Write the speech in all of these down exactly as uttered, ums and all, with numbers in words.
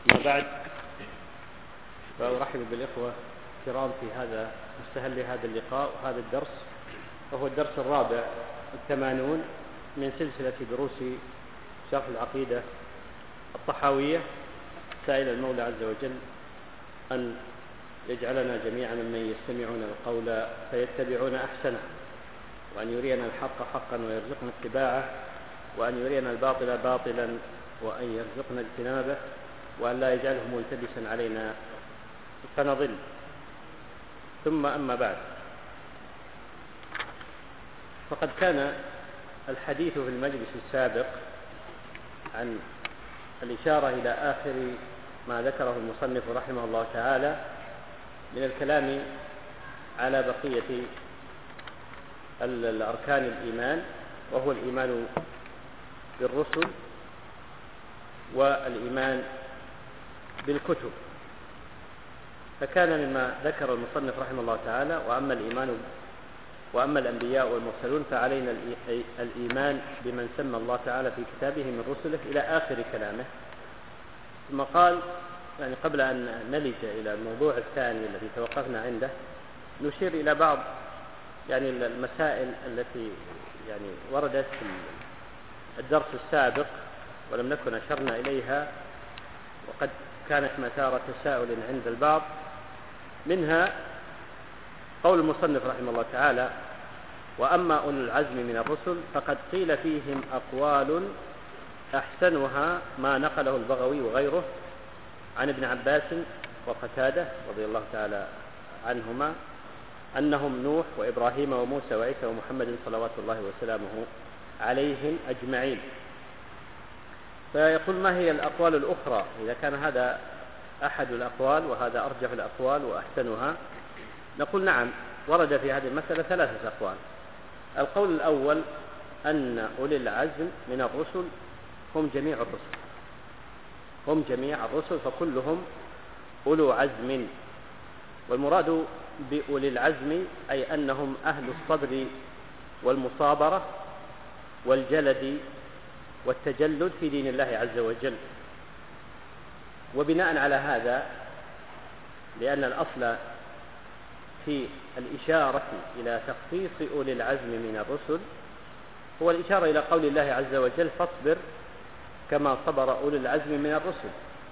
ما بعد، فأرحب بالإخوة الكرام في هذا مستهل هذا اللقاء وهذا الدرس، وهو الدرس الرابع الثمانون من سلسلة دروس شرح العقيدة الطحاوية، سائل المولى عز وجل أن يجعلنا جميعا ممن يستمعون القول فيتبعون أحسنه، وأن يرينا الحق حقا ويرزقنا اتباعه، وأن يرينا الباطل باطلا وأن يرزقنا اجتنابه، وأن لا يجعله ملتبسا علينا فنضل. ثم أما بعد، فقد كان الحديث في المجلس السابق عن الإشارة إلى آخر ما ذكره المصنف رحمه الله تعالى من الكلام على بقية الأركان الإيمان، وهو الإيمان بالرسل والإيمان بالكتب. فكان مما ذكر المصنف رحمه الله تعالى: وأما الإيمان وأما الأنبياء والمرسلون فعلينا الإيمان بمن سمى الله تعالى في كتابه من رسله إلى آخر كلامه. ثم قال، يعني قبل أن نلج إلى الموضوع الثاني الذي توقفنا عنده، نشير إلى بعض يعني المسائل التي يعني وردت في الدرس السابق ولم نكن أشرنا إليها، وقد كانت مثار تساؤل عند البعض. منها قول المصنف رحمه الله تعالى: وأما أولو العزم من الرسل فقد قيل فيهم أقوال أحسنها ما نقله البغوي وغيره عن ابن عباس وقتادة رضي الله تعالى عنهما أنهم نوح وإبراهيم وموسى وعيسى ومحمد صلوات الله وسلامه عليهم أجمعين. فيقول: ما هي الأقوال الأخرى إذا كان هذا أحد الأقوال وهذا أرجح الأقوال وأحسنها؟ نقول: نعم، ورد في هذه المسألة ثلاثة أقوال. القول الأول أن أولي العزم من الرسل هم جميع الرسل، هم جميع الرسل فكلهم أولو عزم. والمراد بأولي العزم أي أنهم أهل الصبر والمصابرة والجلد والتجلد في دين الله عز وجل. وبناء على هذا، لأن الأصل في الإشارة إلى تخصيص أولي العزم من الرسل هو الإشارة إلى قول الله عز وجل: فاصبر كما صبر أولي العزم من الرسل.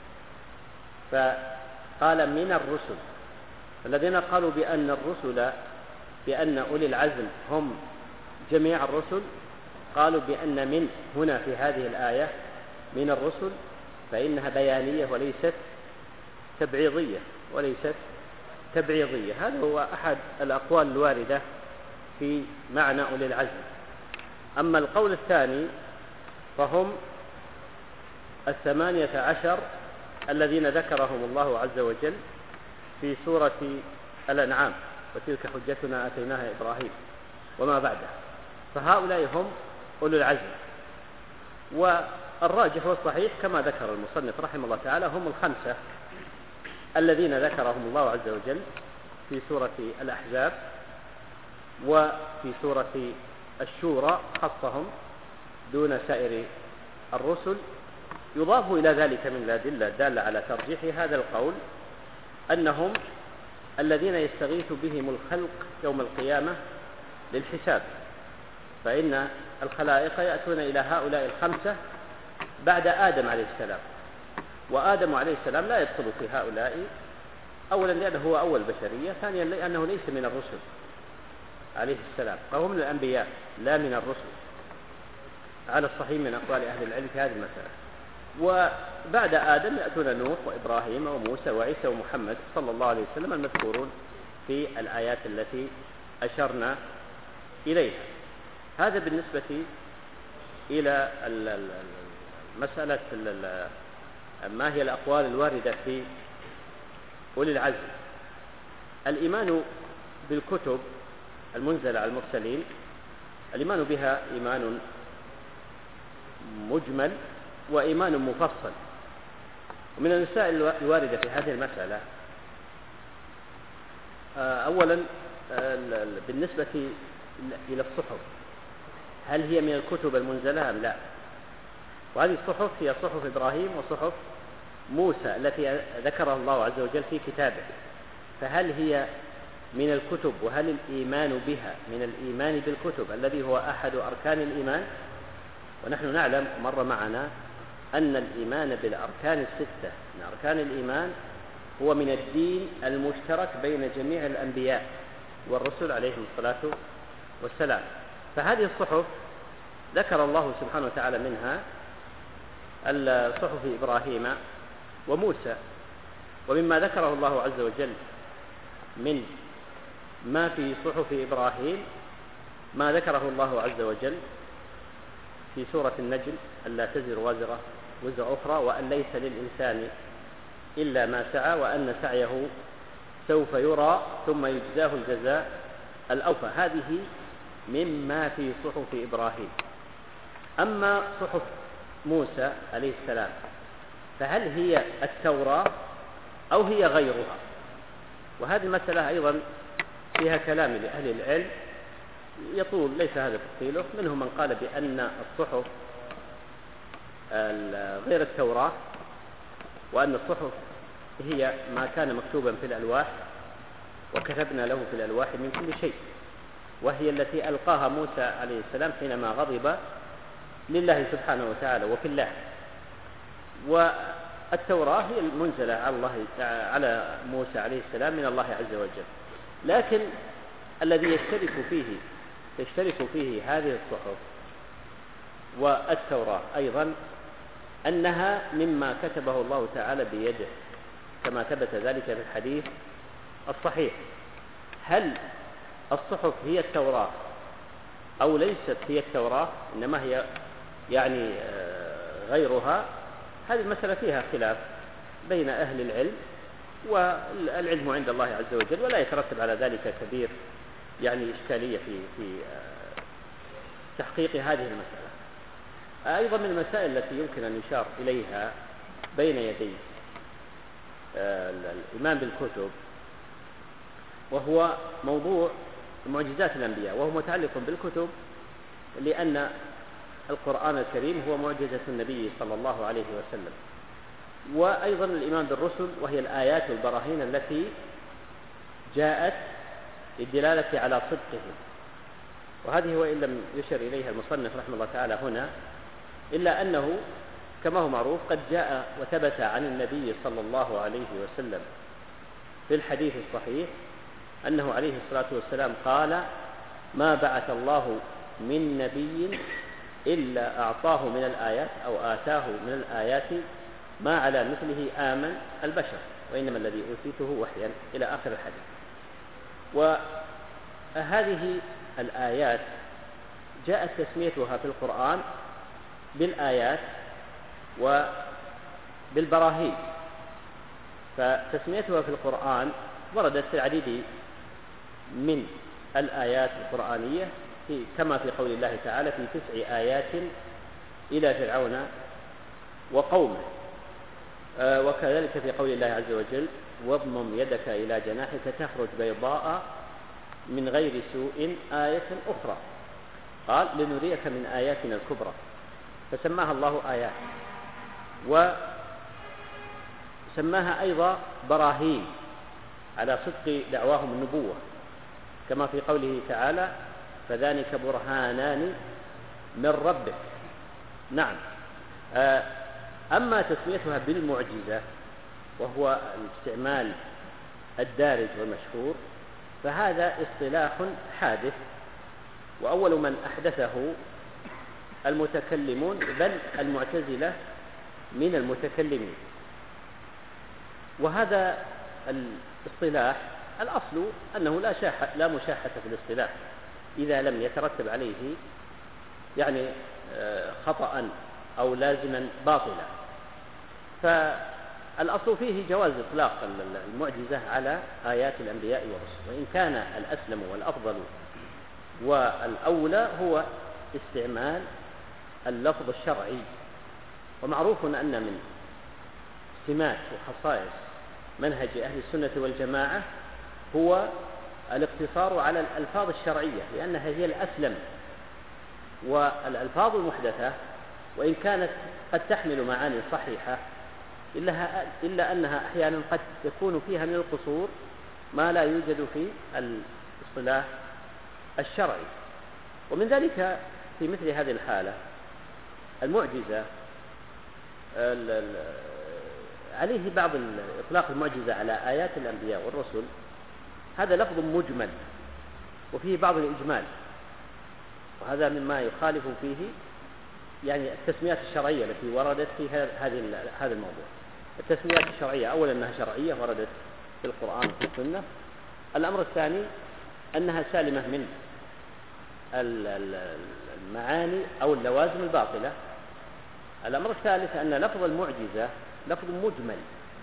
فقال من الرسل، الذين قالوا بأن الرسل بأن أولي العزم هم جميع الرسل قالوا بأن من هنا في هذه الآية من الرسل فإنها بيانية وليست تبعيضية وليست تبعيضية. هذا هو أحد الأقوال الواردة في معنى أولي العزم. أما القول الثاني فهم الثمانية عشر الذين ذكرهم الله عز وجل في سورة الأنعام: وتلك حجتنا آتيناها إبراهيم وما بعده. فهؤلاء هم أولو العزم. والراجح والصحيح كما ذكر المصنف رحمه الله تعالى هم الخمسة الذين ذكرهم الله عز وجل في سورة الأحزاب وفي سورة الشورى، خصهم دون سائر الرسل. يضاف إلى ذلك من الأدلة الدالة على ترجيح هذا القول أنهم الذين يستغيث بهم الخلق يوم القيامة للحساب، فإن الخلائق يأتون إلى هؤلاء الخمسة بعد آدم عليه السلام، وآدم عليه السلام لا يدخل في هؤلاء، أولا لأنه هو أول بشرية، ثانيا لأنه ليس من الرسل عليه السلام، فهو من الأنبياء لا من الرسل على الصحيح من أقوال أهل العلم في هذه المسألة. وبعد آدم يأتون نوح وإبراهيم وموسى وعيسى ومحمد صلى الله عليه وسلم المذكورون في الآيات التي أشرنا إليها. هذا بالنسبة إلى مسألة ما هي الأقوال الواردة في أولي العزم. الإيمان بالكتب المنزلة على المرسلين، الإيمان بها إيمان مجمل وإيمان مفصل. ومن المسائل الواردة في هذه المسألة أولا بالنسبة إلى الصحف، هل هي من الكتب المنزلة أم لا؟ وهذه الصحف هي صحف إبراهيم وصحف موسى التي ذكرها الله عز وجل في كتابه، فهل هي من الكتب، وهل الإيمان بها من الإيمان بالكتب الذي هو أحد أركان الإيمان؟ ونحن نعلم مر معنا أن الإيمان بالأركان الستة من أركان الإيمان هو من الدين المشترك بين جميع الأنبياء والرسل عليهم الصلاة والسلام. فهذه الصحف ذكر الله سبحانه وتعالى منها الصحف إبراهيم وموسى، ومما ذكره الله عز وجل من ما في صحف إبراهيم ما ذكره الله عز وجل في سورة النجم: ألا تزر وازرة وزر أخرى، وأن ليس للإنسان إلا ما سعى، وأن سعيه سوف يرى ثم يجزاه الجزاء الأوفى. هذه مما في صحف إبراهيم. أما صحف موسى عليه السلام فهل هي التوراة أو هي غيرها؟ وهذه المسألة أيضا فيها كلام لأهل العلم يطول، ليس هذا تفصيله. منهم من قال بأن الصحف غير التوراة، وأن الصحف هي ما كان مكتوبا في الألواح وكتبنا له في الألواح من كل شيء، وهي التي ألقاها موسى عليه السلام حينما غضب لله سبحانه وتعالى وفي الله. والتوراة هي المنزلة على الله على موسى عليه السلام من الله عز وجل. لكن الذي يشترك فيه تشترك فيه هذه الصحف والتوراة أيضا أنها مما كتبه الله تعالى بيده، كما ثبت ذلك في الحديث الصحيح. هل الصحف هي التوراة أو ليست هي التوراة، إنما هي يعني غيرها؟ هذه المسألة فيها خلاف بين أهل العلم، والعلم عند الله عز وجل، ولا يترتب على ذلك كبير يعني إشكالية في في تحقيق هذه المسألة. أيضا من المسائل التي يمكن أن يشار إليها بين يدي الإيمان بالكتب وهو موضوع معجزات الأنبياء، وهو متعلق بالكتب لأن القرآن الكريم هو معجزة النبي صلى الله عليه وسلم. وأيضا الإيمان بالرسل، وهي الآيات والبراهين التي جاءت للدلالة على صدقهم. وهذه وإن لم يشر إليها المصنف رحمه الله تعالى هنا، إلا أنه كما هو معروف قد جاء وثبت عن النبي صلى الله عليه وسلم في الحديث الصحيح أنه عليه الصلاة والسلام قال: ما بعث الله من نبي إلا أعطاه من الآيات أو آتاه من الآيات ما على مثله آمن البشر، وإنما الذي أوتيته وحيا، إلى آخر الحديث. وهذه الآيات جاءت تسميتها في القرآن بالآيات وبالبراهين. فتسميتها في القرآن وردت في العديد من الآيات القرآنية، في كما في قول الله تعالى: في تسع آيات إلى فرعون وقومه. آه وكذلك في قول الله عز وجل: واضمم يدك إلى جناحك تخرج بيضاء من غير سوء آية أخرى، قال: لنريك من آياتنا الكبرى. فسماها الله آيات، وسماها أيضا براهين على صدق دعواهم النبوة، كما في قوله تعالى: فذلك برهانان من ربك. نعم. أما تسميتها بالمعجزة وهو الاستعمال الدارج والمشهور، فهذا اصطلاح حادث، وأول من أحدثه المتكلمون، بل المعتزلة من المتكلمين. وهذا الاصطلاح الأصل أنه لا شاحة لا مشاحة في الاصطلاح إذا لم يترتب عليه يعني خطأ أو لازما باطلا. فالأصل فيه جواز إطلاق المعجزة على آيات الأنبياء والرسل، وإن كان الأسلم والأفضل والأولى هو استعمال اللفظ الشرعي. ومعروف أن من سمات وخصائص منهج أهل السنة والجماعة هو الاقتصار على الألفاظ الشرعية، لأنها هي الأسلم. والألفاظ المحدثة وإن كانت قد تحمل معاني صحيحة إلا, إلا أنها أحيانا قد يكون فيها من القصور ما لا يوجد في الاصطلاح الشرعي. ومن ذلك في مثل هذه الحالة المعجزة عليه بعض إطلاق المعجزة على آيات الأنبياء والرسل، هذا لفظ مجمل وفيه بعض الإجمال، وهذا مما يخالف فيه يعني التسميات الشرعية التي وردت في هذه هذا الموضوع. التسميات الشرعية أولا أنها شرعية وردت في القرآن وفي السنة. الأمر الثاني أنها سالمة من المعاني أو اللوازم الباطلة. الأمر الثالث أن لفظ المعجزة لفظ مجمل،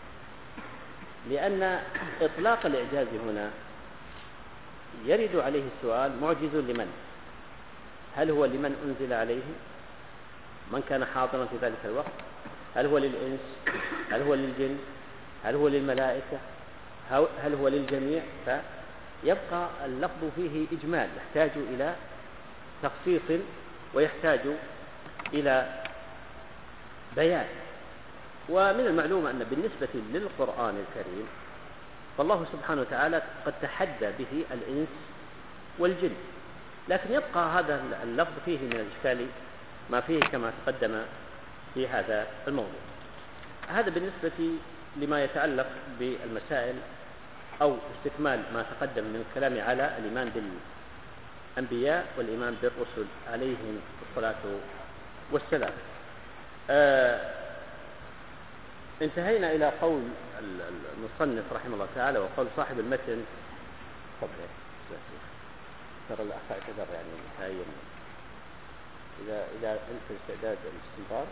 لأن إطلاق الإعجاز هنا يرد عليه السؤال: معجز لمن؟ هل هو لمن أنزل عليه، من كان حاضرا في ذلك الوقت؟ هل هو للإنس؟ هل هو للجن؟ هل هو للملائكة؟ هل هو للجميع؟ فيبقى اللفظ فيه إجمال يحتاج إلى تخصيص ويحتاج إلى بيان. ومن المعلوم أن بالنسبة للقرآن الكريم فالله سبحانه وتعالى قد تحدى به الإنس والجن، لكن يبقى هذا اللفظ فيه من الإشكال ما فيه كما تقدم في هذا الموضوع. هذا بالنسبة لما يتعلق بالمسائل أو استكمال ما تقدم من الكلام على الإيمان بالأنبياء والإيمان بالرسل عليهم الصلاة والسلام. آه انتهينا إلى قول المصنف رحمه الله تعالى وقول صاحب المتن. تفضل ترى الأخ اعتذر يعني هاي إذا إذا أنت استعداد الاستنباط.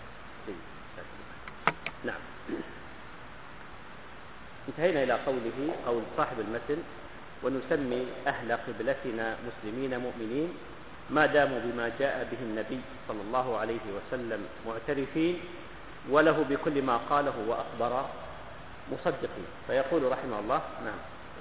نعم. انتهينا إلى قوله قول صاحب المتن: ونسمي أهل قبلتنا مسلمين مؤمنين ما داموا بما جاء به النبي صلى الله عليه وسلم معترفين وله بكل ما قاله وأخبر مصدقين. فيقول رحمه الله: نعم.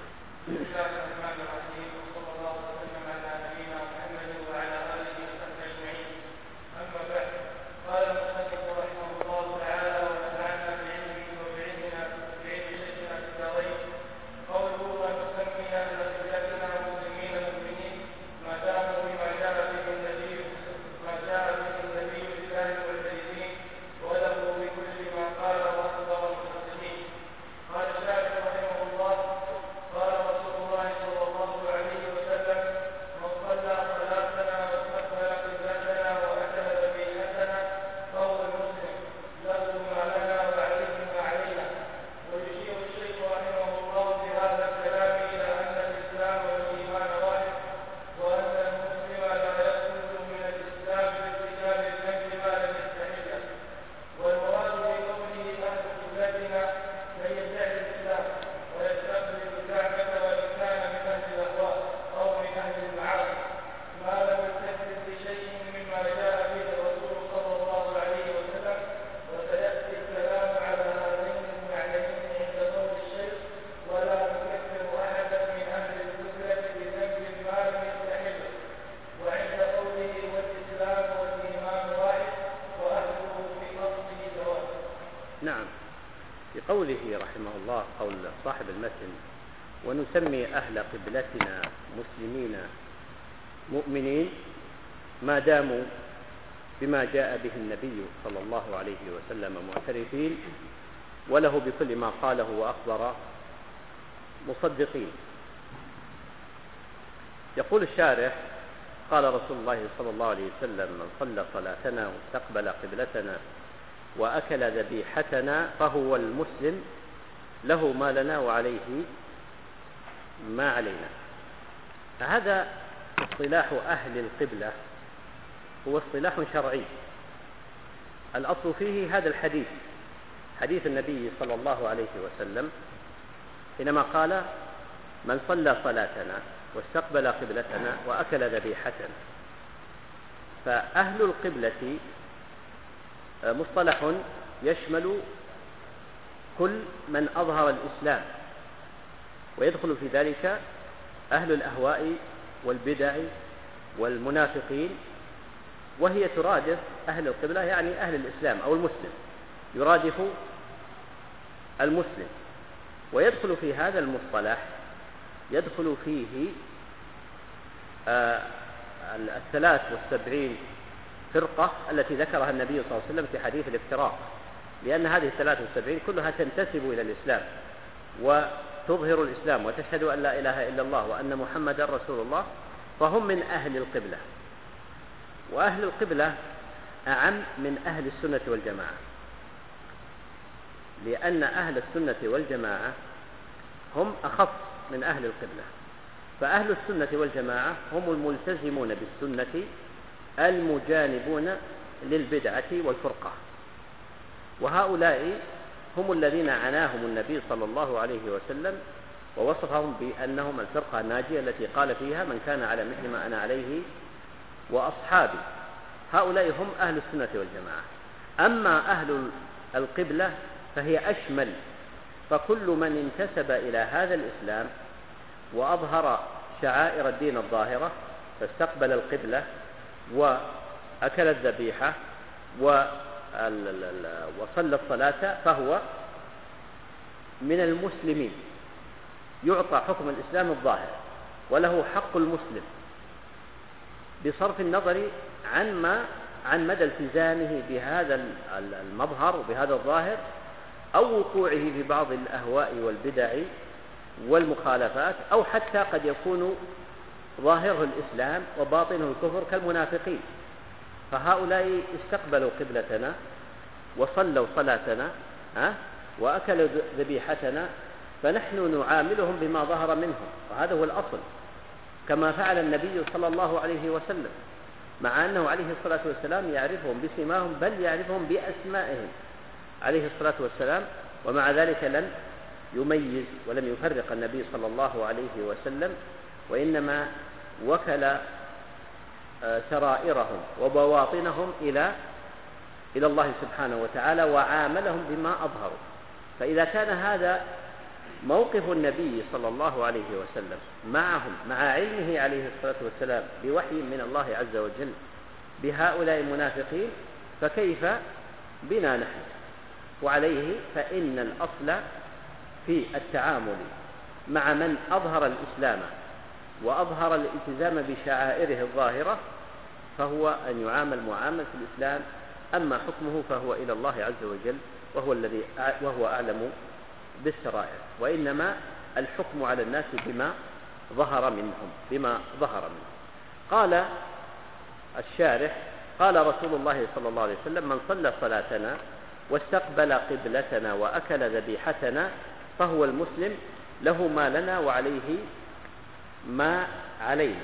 قوله رحمه الله قول صاحب المتن: ونسمي أهل قبلتنا مسلمين مؤمنين ما داموا بما جاء به النبي صلى الله عليه وسلم معترفين وله بكل ما قاله وأخبر مصدقين. يقول الشارح: قال رسول الله صلى الله عليه وسلم: من صلى صلاتنا واستقبل قبلتنا وأكل ذبيحتنا فهو المسلم له ما لنا وعليه ما علينا. فهذا اصطلاح أهل القبلة هو اصطلاح شرعي، الأصل فيه هذا الحديث، حديث النبي صلى الله عليه وسلم حينما قال: من صلى صلاتنا واستقبل قبلتنا وأكل ذبيحتنا. فأهل القبلة مصطلح يشمل كل من أظهر الإسلام، ويدخل في ذلك أهل الأهواء والبدع والمنافقين، وهي ترادف أهل القبلة يعني أهل الإسلام أو المسلم، يرادف المسلم. ويدخل في هذا المصطلح يدخل فيه آه الثلاث والسبعين فرقة التي ذكرها النبي صلى الله عليه وسلم في حديث الافتراق، لأن هذه الثلاث والسبعين كلها تنتسب إلى الإسلام وتظهر الإسلام وتشهد أن لا إله إلا الله وأن محمدا رسول الله، فهم من أهل القبلة. وأهل القبلة أعم من أهل السنة والجماعة، لأن أهل السنة والجماعة هم أخص من أهل القبلة. فأهل السنة والجماعة هم الملتزمون بالسنة المجانبون للبدعة والفرقة، وهؤلاء هم الذين عناهم النبي صلى الله عليه وسلم ووصفهم بأنهم الفرقة الناجية التي قال فيها من كان على مثل ما أنا عليه وأصحابي. هؤلاء هم أهل السنة والجماعة. أما أهل القبلة فهي أشمل، فكل من انتسب إلى هذا الإسلام وأظهر شعائر الدين الظاهرة فاستقبل القبلة وأكل الذبيحة وصلى الصلاة فهو من المسلمين، يعطى حكم الإسلام الظاهر وله حق المسلم بصرف النظر عن ما عن مدى التزامه بهذا المظهر وبهذا الظاهر أو وقوعه في بعض الأهواء والبدع والمخالفات، أو حتى قد يكون ظاهره الإسلام وباطنه الكفر كالمنافقين. فهؤلاء استقبلوا قبلتنا وصلوا صلاتنا وأكلوا ذبيحتنا، فنحن نعاملهم بما ظهر منهم، وهذا هو الأصل، كما فعل النبي صلى الله عليه وسلم، مع أنه عليه الصلاة والسلام يعرفهم بسماهم بل يعرفهم بأسمائهم عليه الصلاة والسلام، ومع ذلك لم يميز ولم يفرق النبي صلى الله عليه وسلم، وإنما وكل سرائرهم وبواطنهم إلى إلى الله سبحانه وتعالى وعاملهم بما أظهروا. فإذا كان هذا موقف النبي صلى الله عليه وسلم معهم مع علمه عليه الصلاة والسلام بوحي من الله عز وجل بهؤلاء المنافقين، فكيف بنا نحن؟ وعليه فإن الأصل في التعامل مع من أظهر الإسلام وأظهر الالتزام بشعائره الظاهرة فهو أن يعامل معاملة الإسلام، أما حكمه فهو إلى الله عز وجل، وهو الذي وهو أعلم بالسرائر، وإنما الحكم على الناس بما ظهر منهم بما ظهر منهم. قال الشارح: قال رسول الله صلى الله عليه وسلم: من صلى صلاتنا واستقبل قبلتنا وأكل ذبيحتنا فهو المسلم، له ما لنا وعليه ما علينا.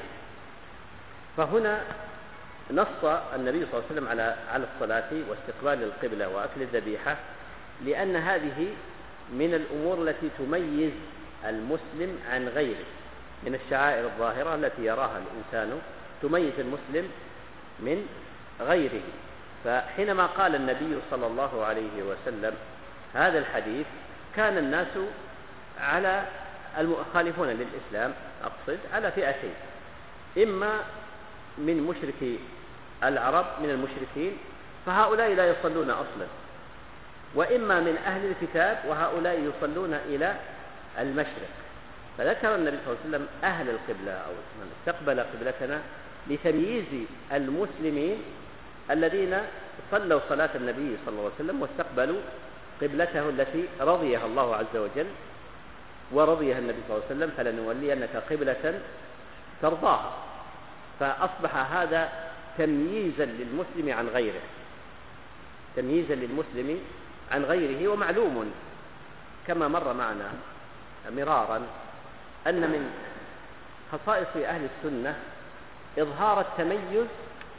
فهنا نص النبي صلى الله عليه وسلم على على الصلاة واستقبال القبلة وأكل الذبيحة، لأن هذه من الأمور التي تميز المسلم عن غيره، من الشعائر الظاهرة التي يراها الإنسان تميز المسلم من غيره. فحينما قال النبي صلى الله عليه وسلم هذا الحديث كان الناس على المخالفون للإسلام أقصد على فئتين: إما من مشركي العرب من المشركين فهؤلاء لا يصلون أصلا، وإما من أهل الكتاب وهؤلاء يصلون إلى المشرق. فذكر النبي صلى الله عليه وسلم أهل القبلة أو من استقبل قبلتنا لتمييز المسلمين الذين صلوا صلاة النبي صلى الله عليه وسلم واستقبلوا قبلته التي رضيها الله عز وجل ورضيها النبي صلى الله عليه وسلم: فلنولينك قبلة ترضاها. فأصبح هذا تمييزا للمسلم عن غيره، تمييزا للمسلم عن غيره. ومعلوم كما مر معنا مرارا أن من خصائص أهل السنة إظهار التميز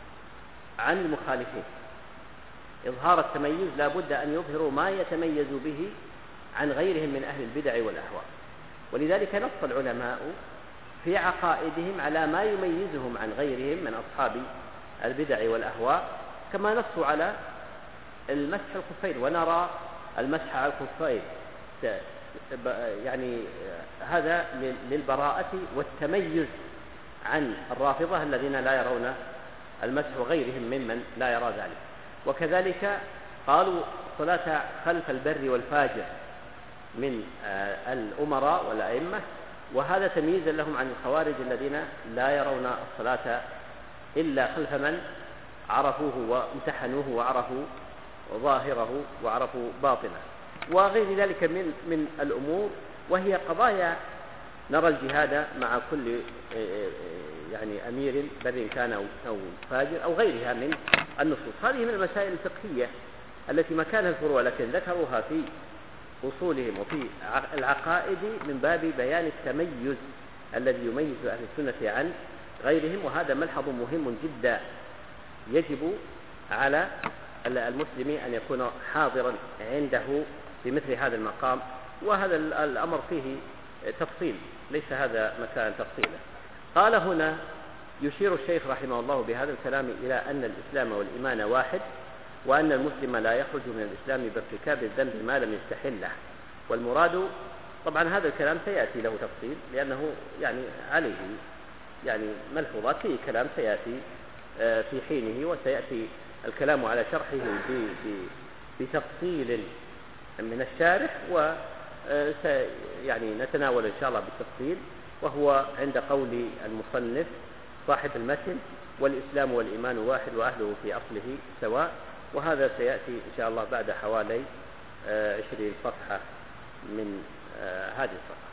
عن المخالفين. إظهار التميز لا بد أن يظهروا ما يتميز به عن غيرهم من أهل البدع والأهواء، ولذلك نص العلماء في عقائدهم على ما يميزهم عن غيرهم من أصحاب البدع والأهواء، كما نصوا على المسح الخفين، ونرى المسح على الخفين يعني هذا للبراءة والتميز عن الرافضة الذين لا يرون المسح وغيرهم ممن لا يرى ذلك. وكذلك قالوا صلاة خلف البر والفاجر من الأمراء والأئمة، وهذا تمييزا لهم عن الخوارج الذين لا يرون الصلاة إلا خلف من عرفوه وامتحنوه وعرفوا ظاهره وعرفوا باطنه، وغير ذلك من من الأمور، وهي قضايا نرى الجهاد مع كل يعني أمير بر كان أو فاجر أو غيرها من النصوص. هذه من المسائل الفقهية التي مكانها الفروع، لكن ذكروها في أصولهم وفي العقائد من باب بيان التميز الذي يميز أهل السنة عن غيرهم، وهذا ملحظ مهم جدا يجب على المسلم أن يكون حاضرا عنده في مثل هذا المقام. وهذا الأمر فيه تفصيل، ليس هذا مكان تفصيله. قال هنا يشير الشيخ رحمه الله بهذا الكلام إلى أن الإسلام والإيمان واحد، وأن المسلم لا يخرج من الإسلام بارتكاب الذنب ما لم يستحله. والمراد طبعا هذا الكلام سيأتي له تفصيل، لأنه يعني عليه يعني ملحوظات فيه كلام سيأتي في حينه، وسيأتي الكلام على شرحه بتفصيل من الشارح، و يعني نتناول إن شاء الله بالتفصيل، وهو عند قول المصنف صاحب المتن: والإسلام والإيمان واحد وأهله في أصله سواء. وهذا سيأتي إن شاء الله بعد حوالي عشرين صفحة من هذه الصفحة.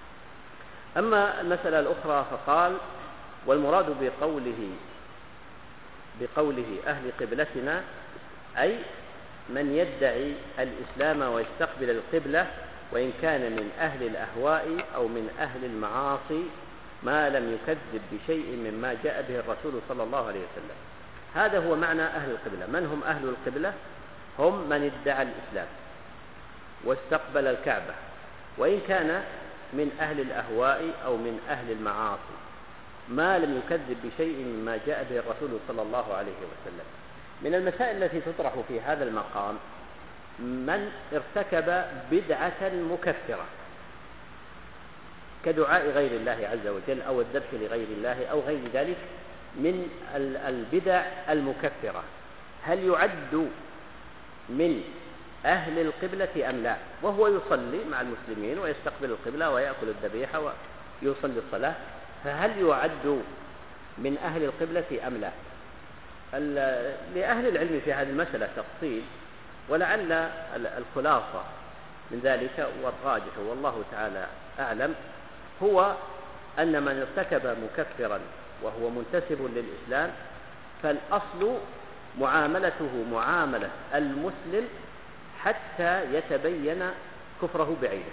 أما المسألة الأخرى فقال: والمراد بقوله بقوله أهل قبلتنا أي من يدعي الإسلام ويستقبل القبلة، وإن كان من أهل الأهواء أو من أهل المعاصي، ما لم يكذب بشيء مما جاء به الرسول صلى الله عليه وسلم. هذا هو معنى أهل القبلة. من هم أهل القبلة؟ هم من ادعى الإسلام واستقبل الكعبة، وإن كان من أهل الأهواء أو من أهل المعاصي، ما لم يكذب بشيء مما جاء به الرسول صلى الله عليه وسلم. من المسائل التي تطرح في هذا المقام من ارتكب بدعة مكفرة كدعاء غير الله عز وجل أو الذبح لغير الله أو غير ذلك من البدع المكفرة، هل يعد من أهل القبلة أم لا؟ وهو يصلي مع المسلمين ويستقبل القبلة ويأكل الذبيحة ويصلي الصلاة، فهل يعد من أهل القبلة أم لا؟ لأهل العلم في هذه المسألة تفصيل، ولعل الخلاصة من ذلك والراجح والله تعالى أعلم هو أن من ارتكب مكفرا وهو منتسب للإسلام فالأصل معاملته معاملة المسلم حتى يتبين كفره بعينه،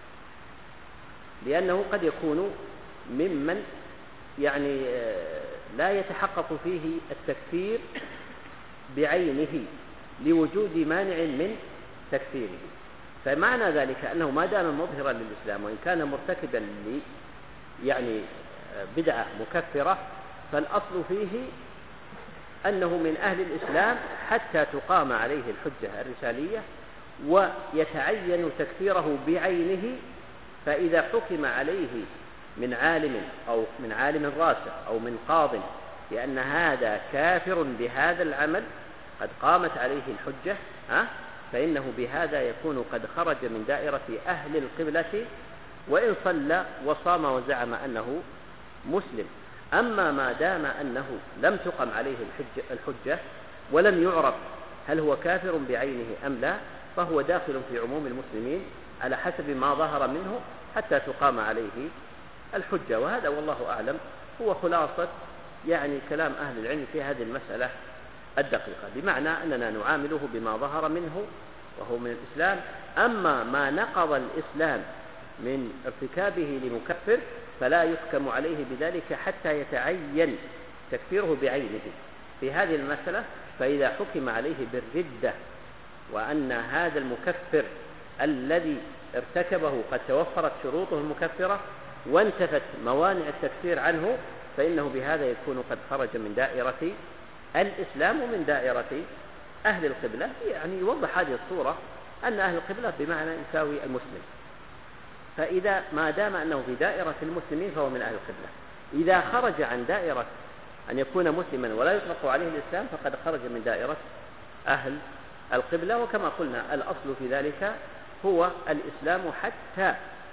لأنه قد يكون ممن يعني لا يتحقق فيه التكفير بعينه لوجود مانع من تكفيره. فمعنى ذلك أنه ما دام مظهرا للإسلام وإن كان مرتكبا ل يعني بدعة مكفرة، فالأصل فيه أنه من أهل الإسلام حتى تقام عليه الحجة الرسالية ويتعين تكفيره بعينه. فإذا حكم عليه من عالم أو من عالم راسخ أو من قاض لأن هذا كافر بهذا العمل قد قامت عليه الحجة، فإنه بهذا يكون قد خرج من دائرة أهل القبلة وإن صلى وصام وزعم أنه مسلم. أما ما دام أنه لم تقم عليه الحجة, الحجة ولم يعرف هل هو كافر بعينه أم لا، فهو داخل في عموم المسلمين على حسب ما ظهر منه حتى تقام عليه الحجة. وهذا والله أعلم هو خلاصة يعني كلام أهل العلم في هذه المسألة الدقيقة، بمعنى أننا نعامله بما ظهر منه وهو من الإسلام. أما ما نقض الإسلام من ارتكابه لمكفر فلا يحكم عليه بذلك حتى يتعين تكفيره بعينه في هذه المسألة. فإذا حكم عليه بالردة وأن هذا المكفر الذي ارتكبه قد توفرت شروطه المكفرة وانتفت موانع التكفير عنه، فإنه بهذا يكون قد خرج من دائرة الإسلام ومن دائرة أهل القبلة. يعني يوضح هذه الصورة أن أهل القبلة بمعنى يساوي المسلم، فإذا ما دام أنه في دائرة المسلمين فهو من أهل القبلة. إذا خرج عن دائرة أن يكون مسلما ولا يطلق عليه الإسلام فقد خرج من دائرة أهل القبلة. وكما قلنا الأصل في ذلك هو الإسلام حتى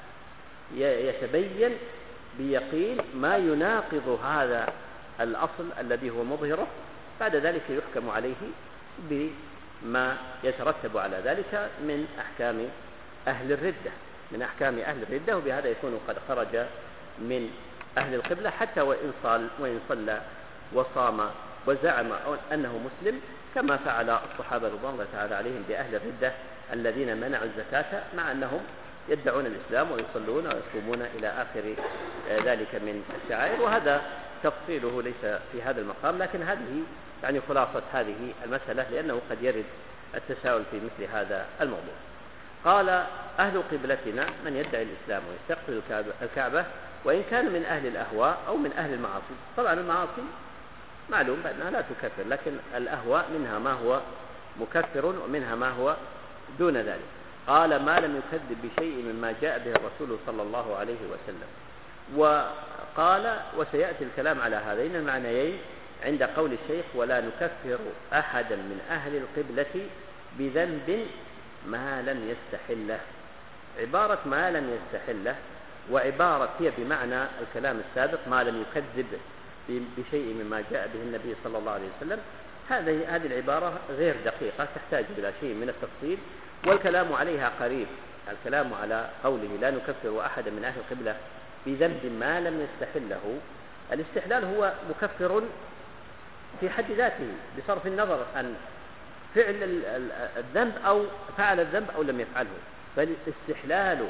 يتبين بيقين ما يناقض هذا الأصل الذي هو مظهره، بعد ذلك يحكم عليه بما يترتب على ذلك من أحكام أهل الردة من أحكام أهل الردة وبهذا يكون قد خرج من أهل القبلة حتى وإن صلى وإن صلى وصام وزعم أنه مسلم، كما فعل الصحابة رضوان الله تعالى عليهم بأهل الردة الذين منعوا الزكاة مع أنهم يدعون الإسلام ويصلون ويصومون إلى آخر ذلك من الشعائر. وهذا تفصيله ليس في هذا المقام، لكن هذه يعني خلاصة هذه المسألة، لأنه قد يرد التساؤل في مثل هذا الموضوع. قال: أهل قبلتنا من يدعي الإسلام ويستقبل الكعبة وإن كان من أهل الأهواء أو من أهل المعاصي. طبعا المعاصي معلوم بأنها لا تكفر، لكن الأهواء منها ما هو مكفر ومنها ما هو دون ذلك. قال: ما لم يكذب بشيء مما جاء به الرسول صلى الله عليه وسلم. وقال: وسيأتي الكلام على هذين المعنيين عند قول الشيخ: ولا نكفر أحدا من أهل القبلة بذنب ما لم يستحله. عبارة ما لم يستحله وعبارة هي بمعنى الكلام السابق ما لم يكذب بشيء مما جاء به النبي صلى الله عليه وسلم. هذه هذه العبارة غير دقيقة، تحتاج إلى شيء من التفصيل، والكلام عليها قريب. الكلام على قوله لا نكفر أحدا من أهل القبلة بذنب ما لم يستحله، الاستحلال هو مكفر في حد ذاته بصرف النظر عن فعل الذنب أو فعل الذنب أو لم يفعله، بل استحلال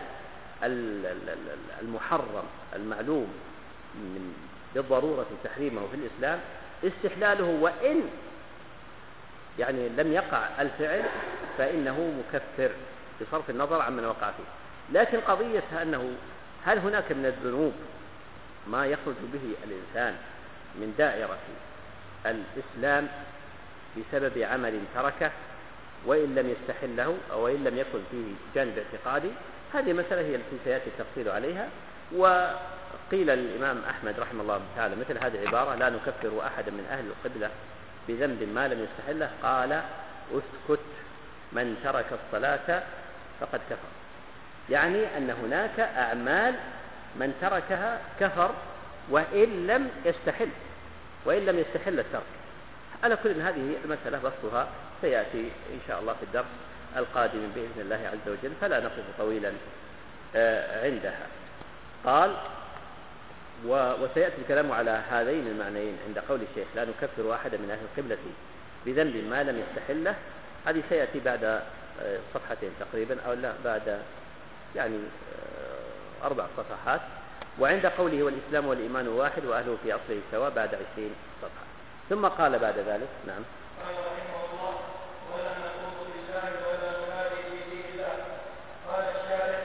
المحرم المعلوم من بالضرورة تحريمه في الإسلام، استحلاله وإن يعني لم يقع الفعل فإنه مكفر بصرف النظر عمن وقع فيه. لكن قضية أنه هل هناك من الذنوب ما يخرج به الإنسان من دائرة الإسلام بسبب عمل تركه وإن لم يستحله أو وإن لم يكن فيه جانب اعتقادي، هذه مسألة هي التي سيأتي التفصيل عليها. وقيل للإمام أحمد رحمه الله تعالى مثل هذه العبارة: لا نكفر أحدا من أهل القبلة بذنب ما لم يستحله. قال: اسكت، من ترك الصلاة فقد كفر. يعني أن هناك أعمال من تركها كفر وإن لم يستحل وإن لم يستحل الترك. على كل هذه المسألة بسطها سيأتي إن شاء الله في الدرس القادم بإذن الله عز وجل، فلا نقف طويلا عندها. قال: وسيأتي الكلام على هذين المعنيين عند قول الشيخ لا نكفر أحدا من أهل القبلة بذنب ما لم يستحله. هذه سيأتي بعد صفحتين تقريبا، أو لا بعد يعني أربع صفحات. وعند قوله والإسلام والإيمان واحد وأهله في أصله سواء بعد عشرين صفحة. ثم قال بعد ذلك: نعم. قال رحمه الله: ولا نخوض بالله ولا نماري في دين الله. قال الشارع: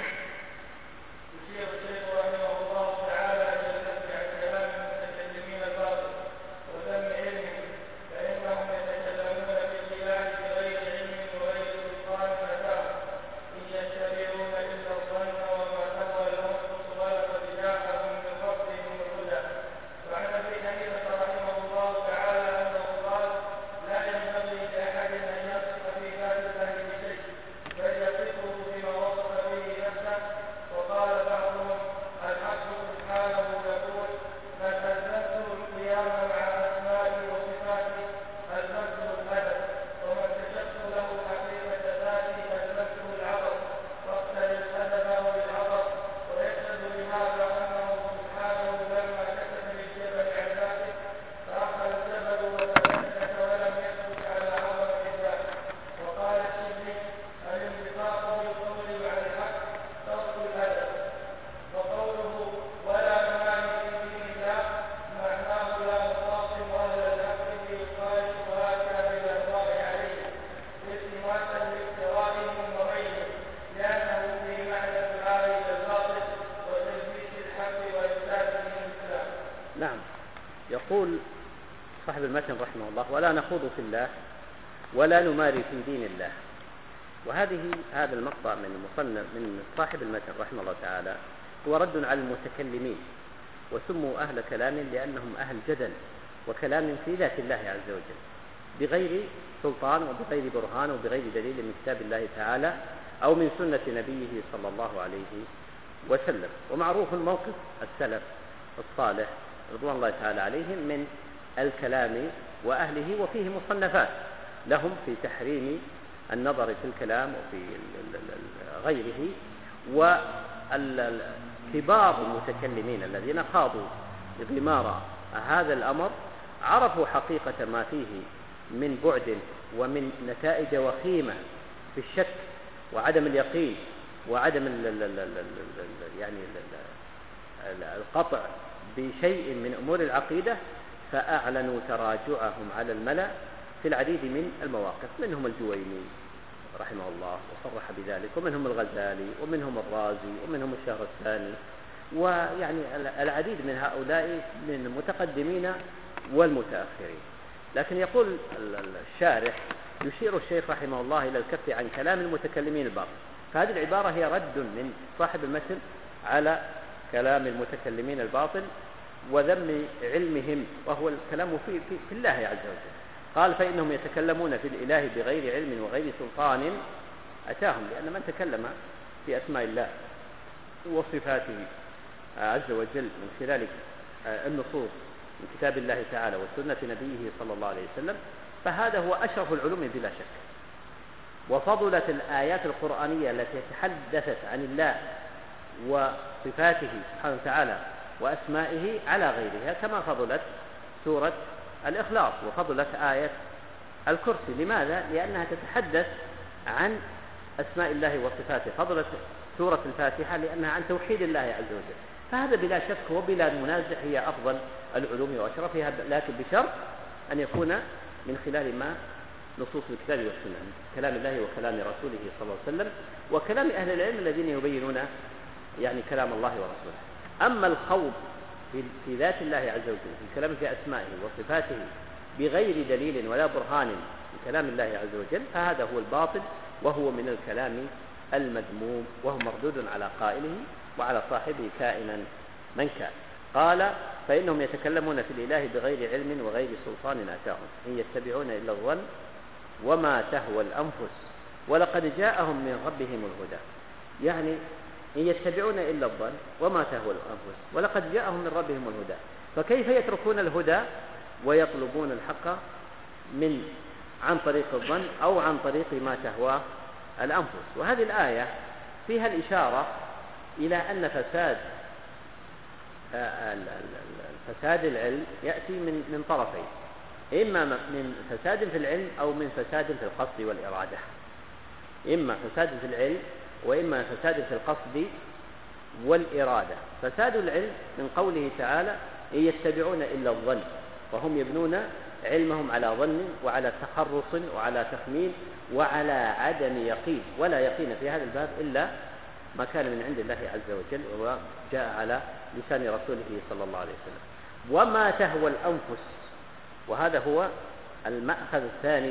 يشير الشيخ رحمه الله تعالى الى النفي عن كلام المتكلمين الباطل وذم علمهم، فانهم يتكلمون بالخلاف بغير علم وغير سلطان فتاه، ان يتبعون الا الظن وما تهوى الانفس ولقد جاءهم من ربهم الهدى. وعن ابي حنيفه رحمه الله تعالى انه قال: لا ينبغي لاحد ان يصف في ذات الله بشيء بل يصفه بما وصف به نفسه. وقال بعضهم: الحق سبحانه يقول: من ألزمته القيام مع أسمائي وصفاتي ألزمته الأدب، ومن كشفت له حقيقة ذاتي ألزمته العبث، واقترن الأدب والعبث. ويشهد لهذا أنه سبحانه لما كشف للجبل عن ذاته فأخذ الجبل وتمسك ولم يثبت على عظمة ذاته. وقال الشبلي: الانبساط بالقول مع الحق ترك الأدب. وقوله ولا نماري في دين الله معناه لا نخاصم أهل الحق في إلقاء الشبهات بالأهواء عليهم التماسا لافترائهم وغيرهم، لأنه في معنى الآية الباطل وتلبيس الحق وإفساده الإسلام. نعم. يقول صاحب المتن رحمه الله: ولا نخوض في الله ولا نماري في دين الله. وهذه هذا المقطع من المصنف من صاحب المتن رحمه الله تعالى هو رد على المتكلمين، وسموا أهل كلام لأنهم أهل جدل وكلام في ذات الله عز وجل بغير سلطان وبغير برهان وبغير دليل من كتاب الله تعالى أو من سنة نبيه صلى الله عليه وسلم. ومعروف موقف السلف الصالح رضوان الله تعالى عليهم من الكلام وأهله، وفيه مصنفات لهم في تحريم النظر في الكلام وفي غيره. وكبار المتكلمين الذين خاضوا غمار هذا الأمر عرفوا حقيقة ما فيه من بعد ومن نتائج وخيمة في الشك وعدم اليقين وعدم ال ال ال ال ال يعني ال القطع بشيء من أمور العقيدة، فأعلنوا تراجعهم على الملأ في العديد من المواقف. منهم الجويني رحمه الله وصرح بذلك، ومنهم الغزالي، ومنهم الرازي، ومنهم الشهرستاني، ويعني العديد من هؤلاء من المتقدمين والمتأخرين. لكن يقول الشارح يشير الشيخ رحمه الله إلى الكف عن كلام المتكلمين الباطل. فهذه العبارة هي رد من صاحب المتن على كلام المتكلمين الباطل وذم علمهم، وهو الكلام في, في, في الله عز وجل. قال فإنهم يتكلمون في الإله بغير علم وغير سلطان أتاهم، لأن من تكلم في أسماء الله وصفاته عز وجل من خلال النصوص من كتاب الله تعالى وسنة نبيه صلى الله عليه وسلم فهذا هو أشرف العلوم بلا شك. وفضلت الآيات القرآنية التي تحدثت عن الله وصفاته سبحانه وتعالى وأسمائه على غيرها، كما فضلت سورة الإخلاص وفضلت آية الكرسي. لماذا؟ لأنها تتحدث عن أسماء الله وصفاته. فضلت سورة الفاتحة لأنها عن توحيد الله عز وجل. فهذا بلا شك وبلا منازع هي أفضل العلوم وأشرفها، لكن بشرط أن يكون من خلال ما نصوص الكتاب والسنة، كلام الله وكلام رسوله صلى الله عليه وسلم وكلام أهل العلم الذين يبينون يعني كلام الله ورسوله. أما الخوض في ذات الله عز وجل في كلام في أسمائه وصفاته بغير دليل ولا برهان في كلام الله عز وجل فهذا هو الباطل، وهو من الكلام المذموم، وهو مردود على قائله وعلى صاحبه كائنا من كان. قال فإنهم يتكلمون في الإله بغير علم وغير سلطان أتاهم إن يتبعون إلا الظن وما تهوى الأنفس ولقد جاءهم من ربهم الهدى. يعني إن يتبعون إلا الظن وما تهوى الأنفس ولقد جاءهم من ربهم الهدى. فكيف يتركون الهدى ويطلبون الحق من عن طريق الظن أو عن طريق ما تهوى الأنفس؟ وهذه الآية فيها الإشارة إلى أن فساد فساد العلم يأتي من من طرفين، إما من فساد في العلم أو من فساد في القصد والإرادة. إما فساد في العلم وإما فساد في القصد والإرادة. فساد العلم من قوله تعالى إن يتبعون إلا الظن، وهم يبنون علمهم على ظن وعلى تخرص وعلى تخمين وعلى عدم يقين، ولا يقين في هذا الباب إلا ما كان من عند الله عز وجل وجاء على لسان رسوله صلى الله عليه وسلم. وما تهوى الأنفس، وهذا هو المأخذ الثاني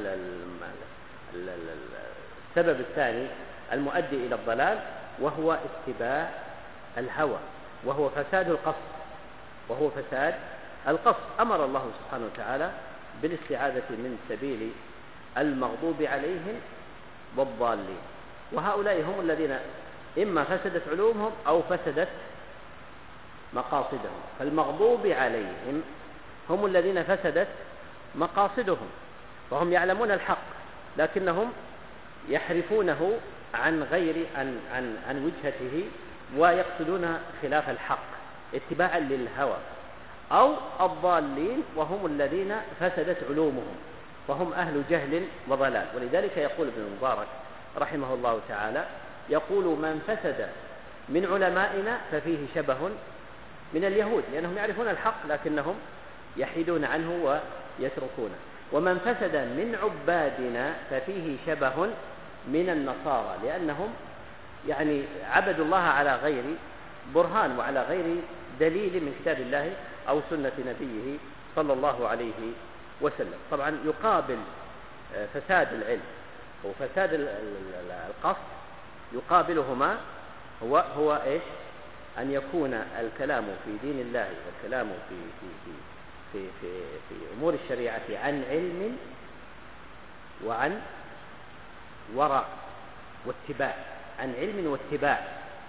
والسبب الثاني المؤدي إلى الضلال، وهو اتباع الهوى، وهو فساد القصد وهو فساد القصد. أمر الله سبحانه وتعالى بالاستعاذة من سبيل المغضوب عليهم والضالين، وهؤلاء هم الذين إما فسدت علومهم أو فسدت مقاصدهم. فالمغضوب عليهم هم الذين فسدت مقاصدهم، فهم يعلمون الحق لكنهم يحرفونه عن غير عن عن عن وجهته ويقصدون خلاف الحق اتباعا للهوى. أو الضالين وهم الذين فسدت علومهم، فهم أهل جهل وضلال. ولذلك يقول ابن المبارك رحمه الله تعالى يقول من فسد من علمائنا ففيه شبه من اليهود، لأنهم يعرفون الحق لكنهم يحيدون عنه ويتركونه. ومن فسد من عبادنا ففيه شبه من النصارى، لأنهم يعني عبدوا الله على غير برهان وعلى غير دليل من كتاب الله أو سنة نبيه صلى الله عليه وسلم. طبعا يقابل فساد العلم وفساد القصد يقابلهما هو هو إيش؟ أن يكون الكلام في دين الله والكلام في في في في في, في أمور الشريعة عن علم وعن ورع واتباع، عن علم واتباع،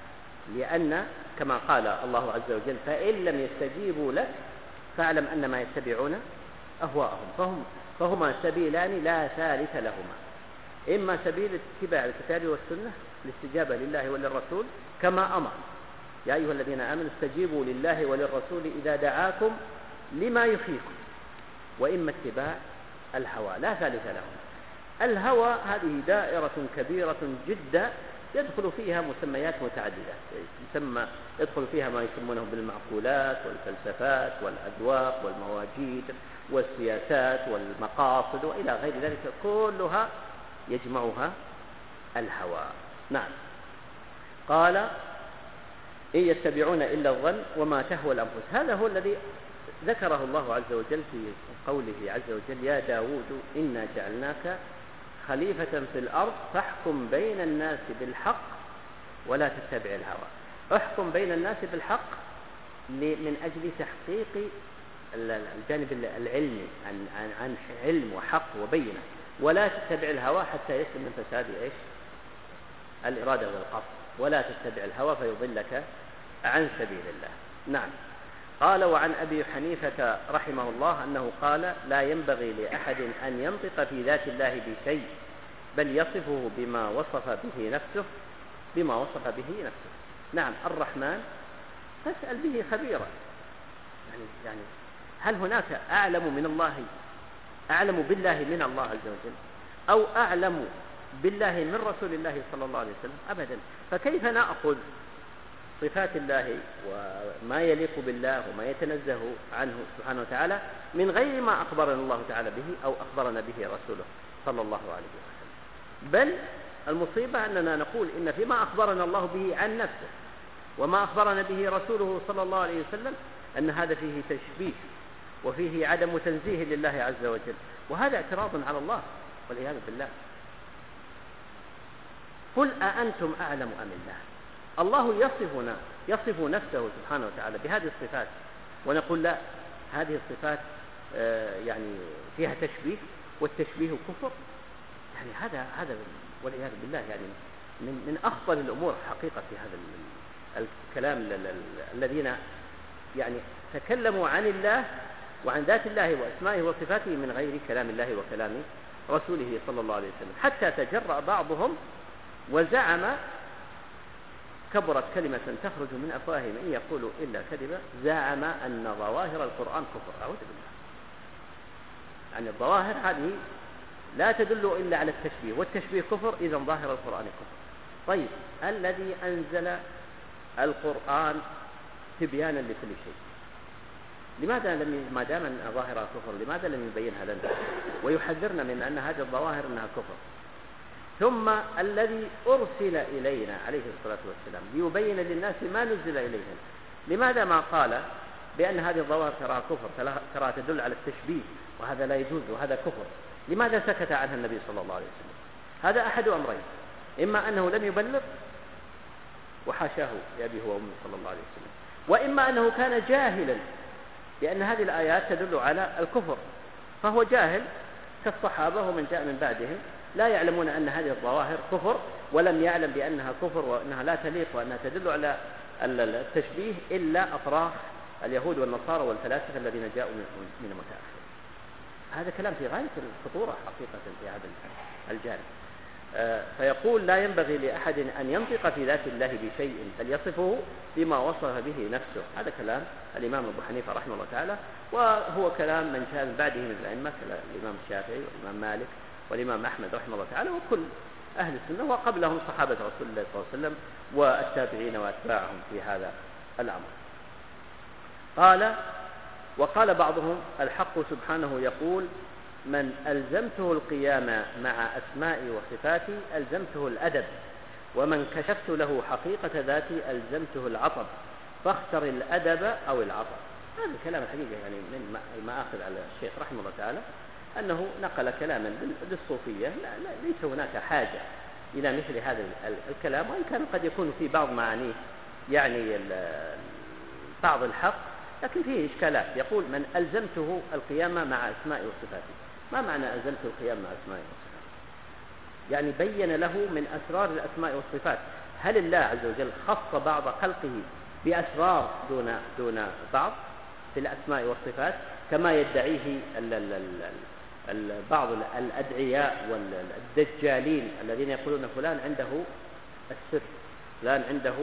لأن كما قال الله عز وجل فإن لم يستجيبوا لك فاعلم أنما يتبعون أهواءهم، فهم فهما سبيلان لا ثالث لهما، إما سبيل اتباع الكتاب والسنة الاستجابة لله وللرسول كما أمر يا أيها الذين آمنوا استجيبوا لله وللرسول إذا دعاكم لما يحييكم، وإما اتباع الهوى لا ثالث لهم. الهوى هذه دائرة كبيرة جدا يدخل فيها مسميات متعددة، يسمى يدخل فيها ما يسمونه بالمعقولات والفلسفات والأذواق والمواجيد والسياسات والمقاصد وإلى غير ذلك، كلها يجمعها الهوى. نعم. قال إن يتبعون إلا الظن وما تهوى الأنفس، هذا هو الذي ذكره الله عز وجل في قوله عز وجل يا داود إنا جعلناك خليفة في الأرض فاحكم بين الناس بالحق ولا تتبع الهوى. احكم بين الناس بالحق من أجل تحقيق الجانب العلمي عن, عن, عن علم وحق وبينة، ولا تتبع الهوى حتى يسلم من فساد إيش؟ الإرادة والقصد، ولا تتبع الهوى فيضلك عن سبيل الله. نعم. قال وعن أبي حنيفة رحمه الله أنه قال لا ينبغي لأحد أن ينطق في ذات الله بشيء بل يصفه بما وصف به نفسه بما وصف به نفسه. نعم. الرحمن فاسأل به خبيرا، يعني, يعني هل هناك أعلم من الله أعلم بالله من الله عز وجل أو أعلم بالله من رسول الله صلى الله عليه وسلم؟ أبدا. فكيف نأخذ صفات الله وما يليق بالله وما يتنزه عنه سبحانه وتعالى من غير ما أخبرنا الله تعالى به أو أخبرنا به رسوله صلى الله عليه وسلم؟ بل المصيبة أننا نقول إن فيما أخبرنا الله به عن نفسه وما أخبرنا به رسوله صلى الله عليه وسلم أن هذا فيه تشبيه وفيه عدم تنزيه لله عز وجل، وهذا اعتراض على الله والعياذ بالله. قل أأنتم أعلم أم الله؟ الله يصفنا يصف نفسه سبحانه وتعالى بهذه الصفات ونقول لا، هذه الصفات يعني فيها تشبيه والتشبيه كفر، يعني هذا هذا والعياذ بالله يعني من من أخطر الأمور حقيقة في هذا الكلام. الذين يعني تكلموا عن الله وعن ذات الله وأسمائه وصفاته من غير كلام الله وكلام رسوله صلى الله عليه وسلم، حتى تجرأ بعضهم وزعم كبرت كلمة تخرج من أفواههم إن يقولوا إلا كذبا، زعم أن ظواهر القرآن كفر. أعوذ بالله. يعني الظواهر هذه لا تدل إلا على التشبيه، والتشبيه كفر، إذا ظاهر القرآن كفر. طيب الذي أنزل القرآن تبيانا لكل شيء، لماذا لم ما دام أن ظاهرها كفر لماذا لم يبينها لنا ويحذرنا من أن هذه الظواهر أنها كفر؟ ثم الذي أرسل إلينا عليه الصلاة والسلام ليبين للناس ما نزل إليهم، لماذا ما قال بأن هذه الظواهر تراها كفر، تراها تدل على التشبيه وهذا لا يجوز وهذا كفر؟ لماذا سكت عنها النبي صلى الله عليه وسلم؟ هذا أحد أمرين، إما أنه لم يبلغ وحاشاه لأبيه وأمه صلى الله عليه وسلم، وإما أنه كان جاهلا لأن هذه الآيات تدل على الكفر، فهو جاهل كالصحابة ومن جاء من بعدهم لا يعلمون أن هذه الظواهر كفر، ولم يعلم بأنها كفر وأنها لا تليق وأنها تدل على التشبيه إلا أفراح اليهود والنصارى والفلاسفة الذين جاءوا من المتأخر. هذا كلام في غاية الخطورة حقيقة في هذا الجانب. آه فيقول لا ينبغي لأحد أن ينطق في ذات الله بشيء بل يصفه بما وصف به نفسه. هذا كلام الإمام أبو حنيفة رحمه الله تعالى، وهو كلام من جاء من بعده من الأئمة الإمام الشافعي والإمام مالك والإمام أحمد رحمه الله تعالى وكل أهل السنة، وقبلهم صحابة رسول الله صلى الله عليه وسلم والتابعين وأتباعهم في هذا الأمر. قال وقال بعضهم الحق سبحانه يقول من ألزمته القيام مع أسمائي وصفاتي ألزمته الأدب، ومن كشفت له حقيقة ذاتي ألزمته العطب، فاختر الأدب أو العطب. هذا الكلام الحقيقة يعني من المآخذ على الشيخ رحمه الله تعالى أنه نقل كلاما للصوفية، لا لا ليس هناك حاجة إلى مثل هذا الكلام، وإن كان قد يكون في بعض معانيه يعني بعض الحق، لكن فيه إشكالات. يقول من ألزمته القيام مع أسمائي وصفاتي، ما معنى ألزمته القيام مع أسمائي وصفاتي؟ يعني بين له من أسرار الأسماء والصفات. هل الله عز وجل خص بعض خلقه بأسرار دون دون بعض في الأسماء والصفات كما يدعيه ال ال ال بعض الأدعياء والدجالين الذين يقولون فلان عنده السر، فلان عنده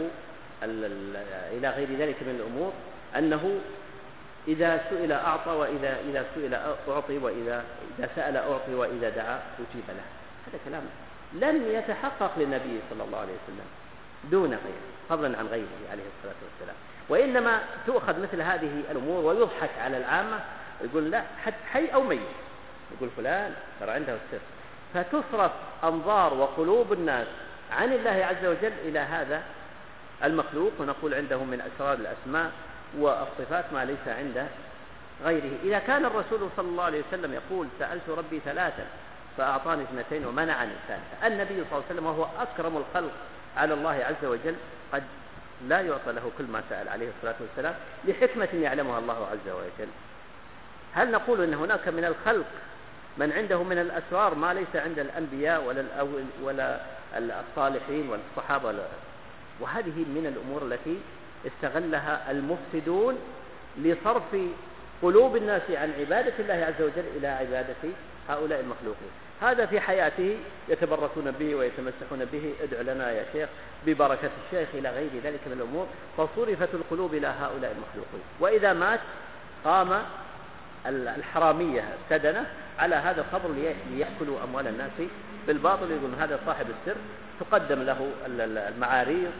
إلى غير ذلك من الأمور، أنه إذا سئل أعطى وإذا إذا سئل أعطي وإذا إذا سأل أعطي وإذا دعا أجيب له. هذا كلام لم يتحقق للنبي صلى الله عليه وسلم دون غيره، فضلا عن غيره عليه الصلاة والسلام. وإنما تؤخذ مثل هذه الأمور ويضحك على العامة، يقول لا حي أو ميت، يقول فلان ترى عنده السر، فتصرف أنظار وقلوب الناس عن الله عز وجل إلى هذا المخلوق، ونقول عنده من أسرار الأسماء والصفات ما ليس عند غيره. إذا كان الرسول صلى الله عليه وسلم يقول سألت ربي ثلاثا فأعطاني اثنتين ومنعني الثالثة، النبي صلى الله عليه وسلم وهو أكرم الخلق على الله عز وجل قد لا يعطى له كل ما سأل عليه الصلاة والسلام لحكمة يعلمها الله عز وجل. هل نقول أن هناك من الخلق من عنده من الأسرار ما ليس عند الأنبياء ولا ولا الصالحين والصحابة؟ وهذه من الأمور التي استغلها المفسدون لصرف قلوب الناس عن عبادة الله عز وجل إلى عبادة هؤلاء المخلوقين. هذا في حياته يتبركون به ويتمسحون به، ادع لنا يا شيخ ببركة الشيخ إلى غير ذلك من الأمور، فصرفت القلوب إلى هؤلاء المخلوقين. وإذا مات قام الحرامية السدنة على هذا القبر ليأكلوا أموال الناس بالباطل، يقول هذا صاحب السر، تقدم له المعاريض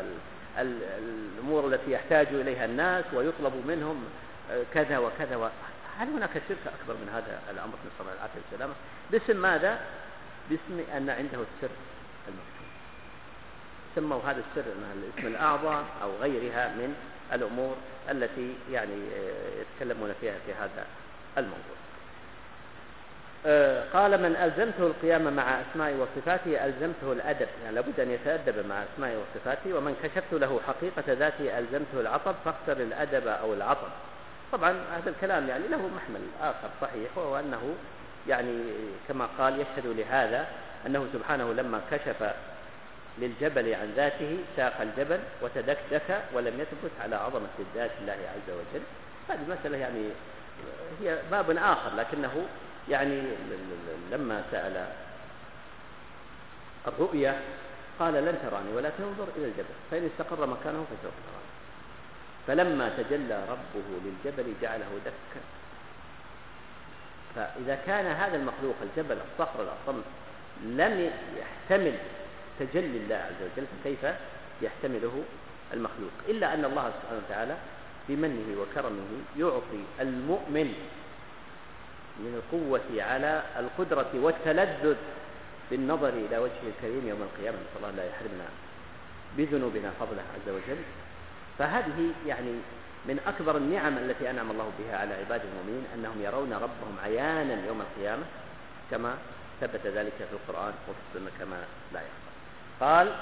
والأمور التي يحتاج إليها الناس ويطلب منهم كذا وكذا و... هل هناك شرك أكبر من هذا الأمر؟ نسأل الله العافية والسلامة. باسم ماذا؟ باسم أن عنده السر المكتوم، سموا هذا السر الاسم الأعظم أو غيرها من الأمور التي يعني يتكلمون فيها في هذا الموضوع. قال من ألزمته القيام مع أسمائي وصفاته ألزمته الأدب، يعني لابد أن يتأدب مع أسمائي وصفاته. ومن كشفت له حقيقة ذاته ألزمته العطب فاختر الأدب أو العطب. طبعا هذا الكلام يعني له محمل آخر صحيح، وهو أنه يعني كما قال يشهد لهذا أنه سبحانه لما كشف للجبل عن ذاته ساق الجبل وتدكدك ولم يثبت على عظمة الذات الله عز وجل. هذه المسألة يعني هي باب آخر، لكنه يعني لما سأل الرؤيا قال لن تراني ولكن انظر إلى الجبل فإن استقر مكانه فسوف تراني. فلما تجلى ربه للجبل جعله دكا. فإذا كان هذا المخلوق الجبل الصخر الأصم لم يحتمل تجلي الله عز وجل فكيف يحتمله المخلوق؟ إلا أن الله سبحانه وتعالى بمنه وكرمه يعطي المؤمن من القوة على القدرة والتلذذ بالنظر إلى وجهه الكريم يوم القيامة، نسأل الله لا يحرمنا بذنوبنا فضله عز وجل. فهذه يعني من أكبر النعم التي أنعم الله بها على عباده المؤمنين، أنهم يرون ربهم عيانا يوم القيامة كما ثبت ذلك في القرآن وفي السنة كما لا يخفى. قال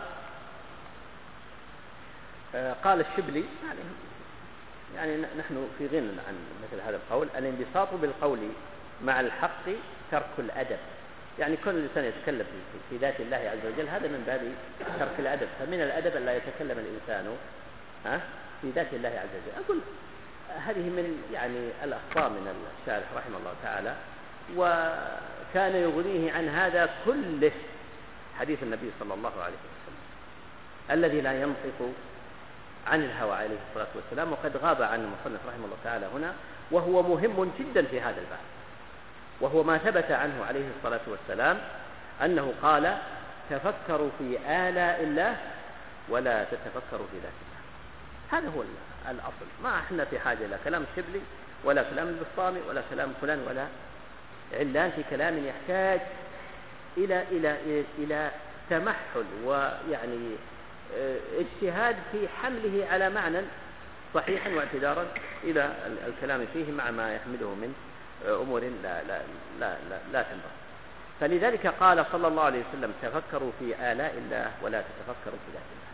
آه قال الشبلي يعني, يعني نحن في غنى عن مثل هذا القول، الانبساط بالقول مع الحق ترك الأدب. يعني كل إنسان يتكلم في ذات الله عز وجل هذا من باب ترك الأدب. فمن الأدب أن لا يتكلم الإنسان ها في ذات الله عز وجل. أقول هذه من يعني الأخطاء من الشارح رحمه الله تعالى، وكان يغنيه عن هذا كله حديث النبي صلى الله عليه وسلم الذي لا ينطق عن الهوى عليه الصلاة والسلام، وقد غاب عن المصنف رحمه الله تعالى هنا، وهو مهم جدا في هذا الباب، وهو ما ثبت عنه عليه الصلاة والسلام أنه قال تفكروا في آلاء الله ولا تتفكروا في ذات الله. هذا هو الأصل. ما احنا في حاجة إلى كلام الشبلي ولا كلام البسطامي ولا كلام فلان ولا علان في كلام يحتاج إلى إلى إلى, إلى تمحل ويعني اجتهاد في حمله على معنى صحيحا واعتذارا إلى الكلام فيه مع ما يحمله من أمور لا لا لا لا, لا تنبغي. فلذلك قال صلى الله عليه وسلم تفكروا في آلاء الله ولا تتفكروا في ذات الله.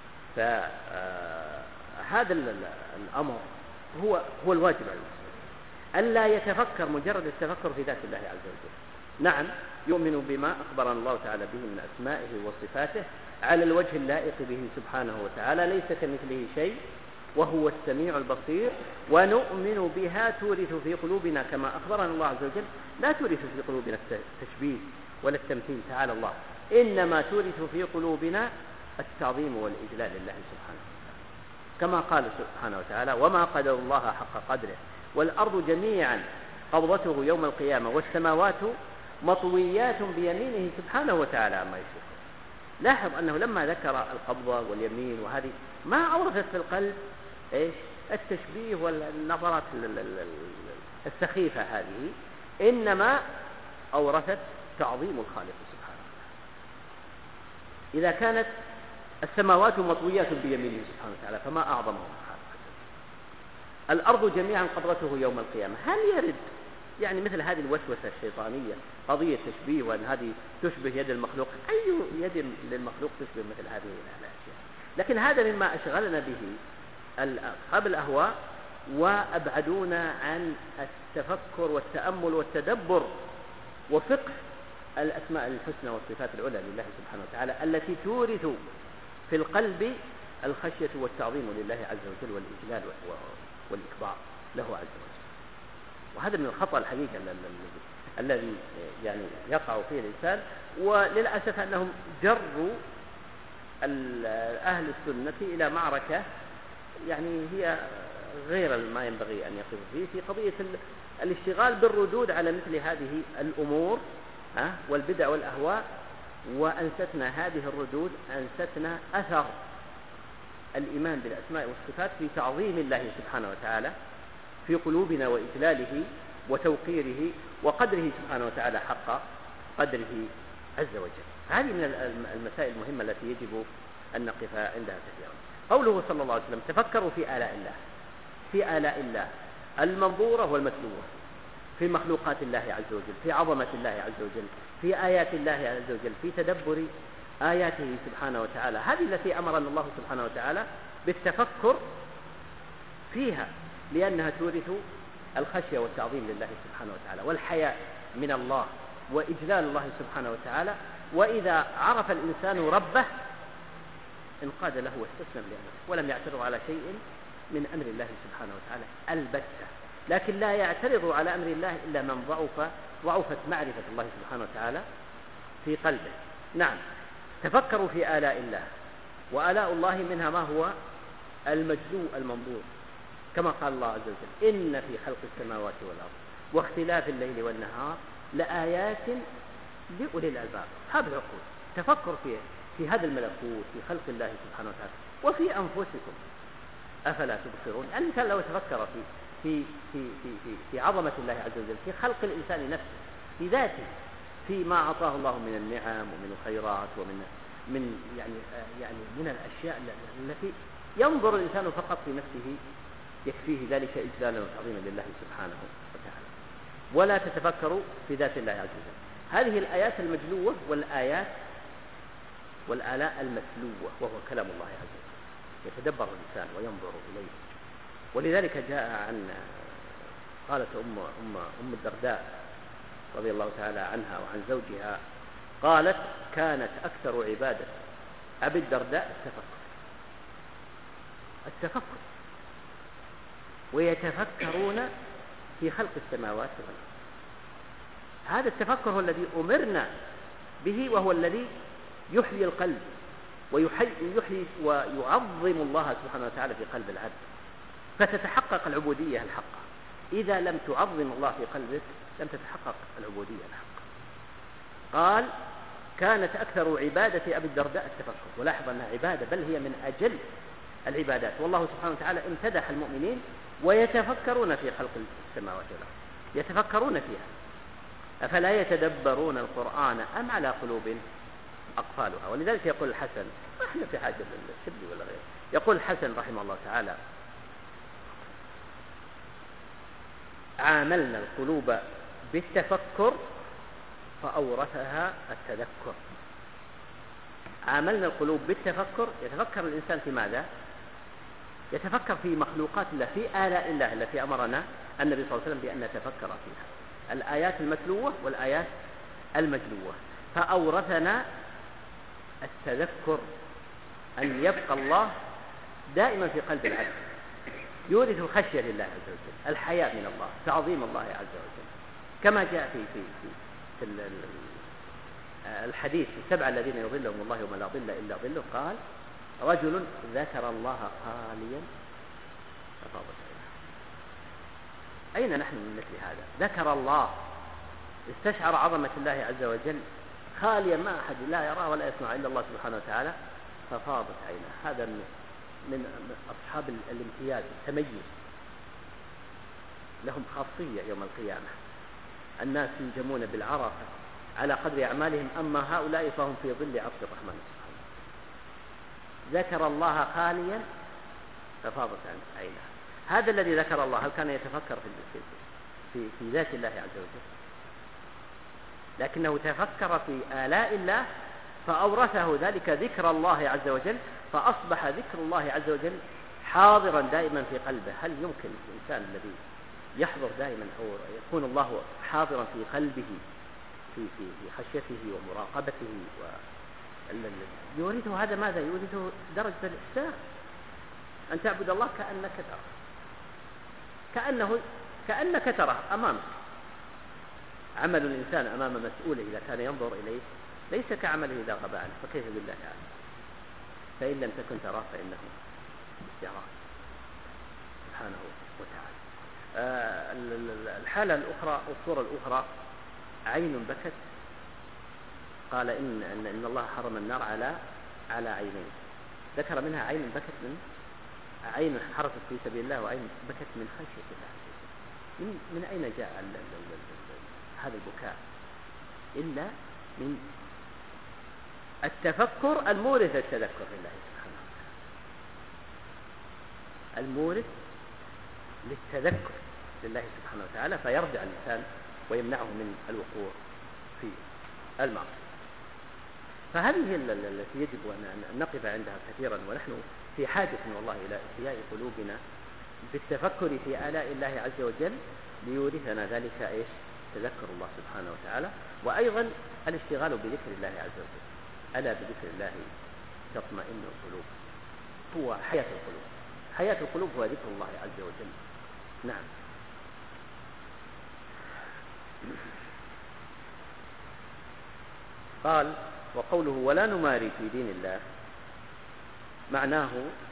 فهذا الأمر هو هو الواجب على المسلم، ألا يتفكر مجرد التفكر في ذات الله عز وجل، نعم يؤمن بما أخبرنا الله تعالى به من أسمائه وصفاته على الوجه اللائق به سبحانه وتعالى، ليس كمثله شيء وهو السميع البصير، ونؤمن بها تورث في قلوبنا كما أخبرنا الله عز وجل، لا تورث في قلوبنا التشبيه ولا التمثيل تعالى الله، إنما تورث في قلوبنا التعظيم والإجلال لله سبحانه وتعالى، كما قال سبحانه وتعالى: وما قدر الله حق قدره والأرض جميعا قبضته يوم القيامة والسماوات مطويات بيمينه سبحانه وتعالى عما يشركون. لاحظ أنه لما ذكر القبضة واليمين وهذه ما أورثت في القلب إيش التشبيه والنظرات السخيفة هذه، إنما أورثت تعظيم الخالق سبحانه وتعالى. إذا كانت السماوات مطويات بيمينه سبحانه وتعالى فما أعظمه سبحانه وتعالى. الأرض جميعا قبضته يوم القيامة، هل يرد يعني مثل هذه الوسوسة الشيطانية قضية تشبيه وأن هذه تشبه يد المخلوق؟ أي يد للمخلوق تشبه مثل هذه الأشياء؟ لكن هذا مما أشغلنا به أصحاب الأهواء وأبعدونا عن التفكر والتأمل والتدبر وفقه الأسماء الحسنى والصفات العلى لله سبحانه وتعالى التي تورث في القلب الخشية والتعظيم لله عز وجل والإجلال والإكبار له عز وجل. وهذا من الخطأ الحقيقي الذي يعني يقع فيه الإنسان، وللأسف أنهم جروا أهل السنة إلى معركة يعني هي غير ما ينبغي أن يقف فيه في قضية الاشتغال بالردود على مثل هذه الأمور والبدع والأهواء، وأنستنا هذه الردود أنستنا أثر الإيمان بالأسماء والصفات في تعظيم الله سبحانه وتعالى في قلوبنا وإجلاله وتوقيره وقدره سبحانه وتعالى حق قدره عز وجل. هذه من المسائل المهمة التي يجب أن نقف عندها كثيرا. قوله صلى الله عليه وسلم: تفكروا في آلاء الله، في آلاء الله المنظورة والمتلوة، في مخلوقات الله عز وجل، في عظمة الله عز وجل، في آيات الله عز وجل، في تدبر آياته سبحانه وتعالى. هذه التي أمرنا الله سبحانه وتعالى بالتفكر فيها، لأنها تورث الخشية والتعظيم لله سبحانه وتعالى والحياء من الله وإجلال الله سبحانه وتعالى. وإذا عرف الإنسان ربه انقاد له واستسلم لأمره ولم يعترض على شيء من أمر الله سبحانه وتعالى البتة. لكن لا يعترض على أمر الله إلا من ضعف ضعفت معرفة الله سبحانه وتعالى في قلبه. نعم، تفكروا في آلاء الله، وآلاء الله منها ما هو المجلو المنظور، كما قال الله عز وجل: إن في خلق السماوات والأرض واختلاف الليل والنهار لآيات لأولي الألباب. أصحاب العقول تفكر في في هذا الملكوت في خلق الله سبحانه وتعالى وفي أنفسكم أفلا تبصرون. يعني الإنسان لو تفكر في في في في في, في عظمة الله عز وجل، في خلق الإنسان نفسه، في ذاته، في ما أعطاه الله من النعم ومن الخيرات ومن من يعني يعني من الأشياء التي ينظر الإنسان فقط في نفسه يكفيه ذلك إجلالا وتعظيما لله سبحانه وتعالى، ولا تتفكروا في ذات الله عز وجل. هذه الآيات المجلوة والآيات والآلاء المتلوة وهو كلام الله عز وجل يتدبر الإنسان وينظر إليه. ولذلك جاء عن قالت أم أم أم الدرداء رضي الله تعالى عنها وعن زوجها، قالت: كانت أكثر عبادة أبي الدرداء التفكر التفكر ويتفكرون في خلق السماوات والأرض. هذا التفكر هو الذي أمرنا به، وهو الذي يحيي القلب ويحيي ويعظم الله سبحانه وتعالى في قلب العبد، فتتحقق العبودية الحقة. إذا لم تعظم الله في قلبك لم تتحقق العبودية الحقة. قال: كانت أكثر عبادة أبي الدرداء التفكر. ولاحظ أنها عبادة، بل هي من أجل العبادات. والله سبحانه وتعالى امتدح المؤمنين ويتفكرون في خلق السماوات والأرض، يتفكرون فيها. أفلا يتدبرون القرآن أم على قلوب أقفالها. ولذلك يقول الحسن، نحن في حاجة للشبل ولا غيره، يقول الحسن رحمه الله تعالى: عاملنا القلوب بالتفكر فأورثها التذكر. عاملنا القلوب بالتفكر، يتفكر الإنسان في ماذا؟ يتفكر في مخلوقات الله، في آلاء الله التي أمرنا النبي صلى الله عليه وسلم بأن نتفكر فيها، الآيات المتلوة والآيات المجلوة، فأورثنا التذكر أن يبقى الله دائما في قلب العبد، يورث الخشية لله عز وجل، الحياء من الله، تعظيم الله عز وجل، كما جاء في في في, في الحديث السبعة الذين يظلهم الله يوم لا ظل إلا ظله، قال رجل ذكر الله خاليا ففاضت عينه. أين نحن من مثل هذا؟ ذكر الله، استشعر عظمة الله عز وجل خاليا، ما أحد لا يراه ولا يسمع إلا الله سبحانه وتعالى، ففاضت عينه. هذا من, من أصحاب الامتياز التميز، لهم خاصية يوم القيامة. الناس ينجمون بالعرفة على قدر أعمالهم، أما هؤلاء فهم في ظل عرش الرحمن سبحانه. ذكر الله خاليا ففاضت عينه. هذا الذي ذكر الله هل كان يتفكر في في في ذات الله عز وجل؟ لكنه تفكر في آلاء الله فأورثه ذلك ذكر الله عز وجل، فأصبح ذكر الله عز وجل حاضرا دائما في قلبه. هل يمكن الإنسان الذي يحضر دائما أو يكون الله حاضرا في قلبه في في في خشيته ومراقبته و يورثه هذا ماذا؟ يورثه درجة الإحسان، أن تعبد الله كأنك تراه، كأنه كأنك تراه أمامك. عمل الإنسان أمام مسؤوله إذا كان ينظر إليه ليس كعمله إذا غاب عنه، فكيف بالله تعالى؟ فإن لم تكن تراه فإنه يراك سبحانه وتعالى. آه الحالة الأخرى والصورة الأخرى عين بكت، قال إن, إن, إن الله حرم النار على على عينين، ذكر منها عين بكت من عين حرفت في سبيل الله، وعين بكت من خشية الله. من, من أين جاء ال ال ال ال هذا البكاء إلا من التفكر المورث التذكر لله سبحانه وتعالى، المورث للتذكر لله سبحانه وتعالى، فيرجع الإنسان ويمنعه من الوقوع في المعصية. فهذه التي يجب أن نقف عندها كثيرا، ونحن في حاجة والله إلى إحياء قلوبنا بالتفكر في آلاء الله عز وجل ليورثنا ذلك إيش؟ تذكر الله سبحانه وتعالى، وأيضا الاشتغال بذكر الله عز وجل. ألا بذكر الله تطمئن القلوب، هو حياة القلوب، حياة القلوب هو ذكر الله عز وجل. نعم. قال وقوله ولا نماري في دين الله معناه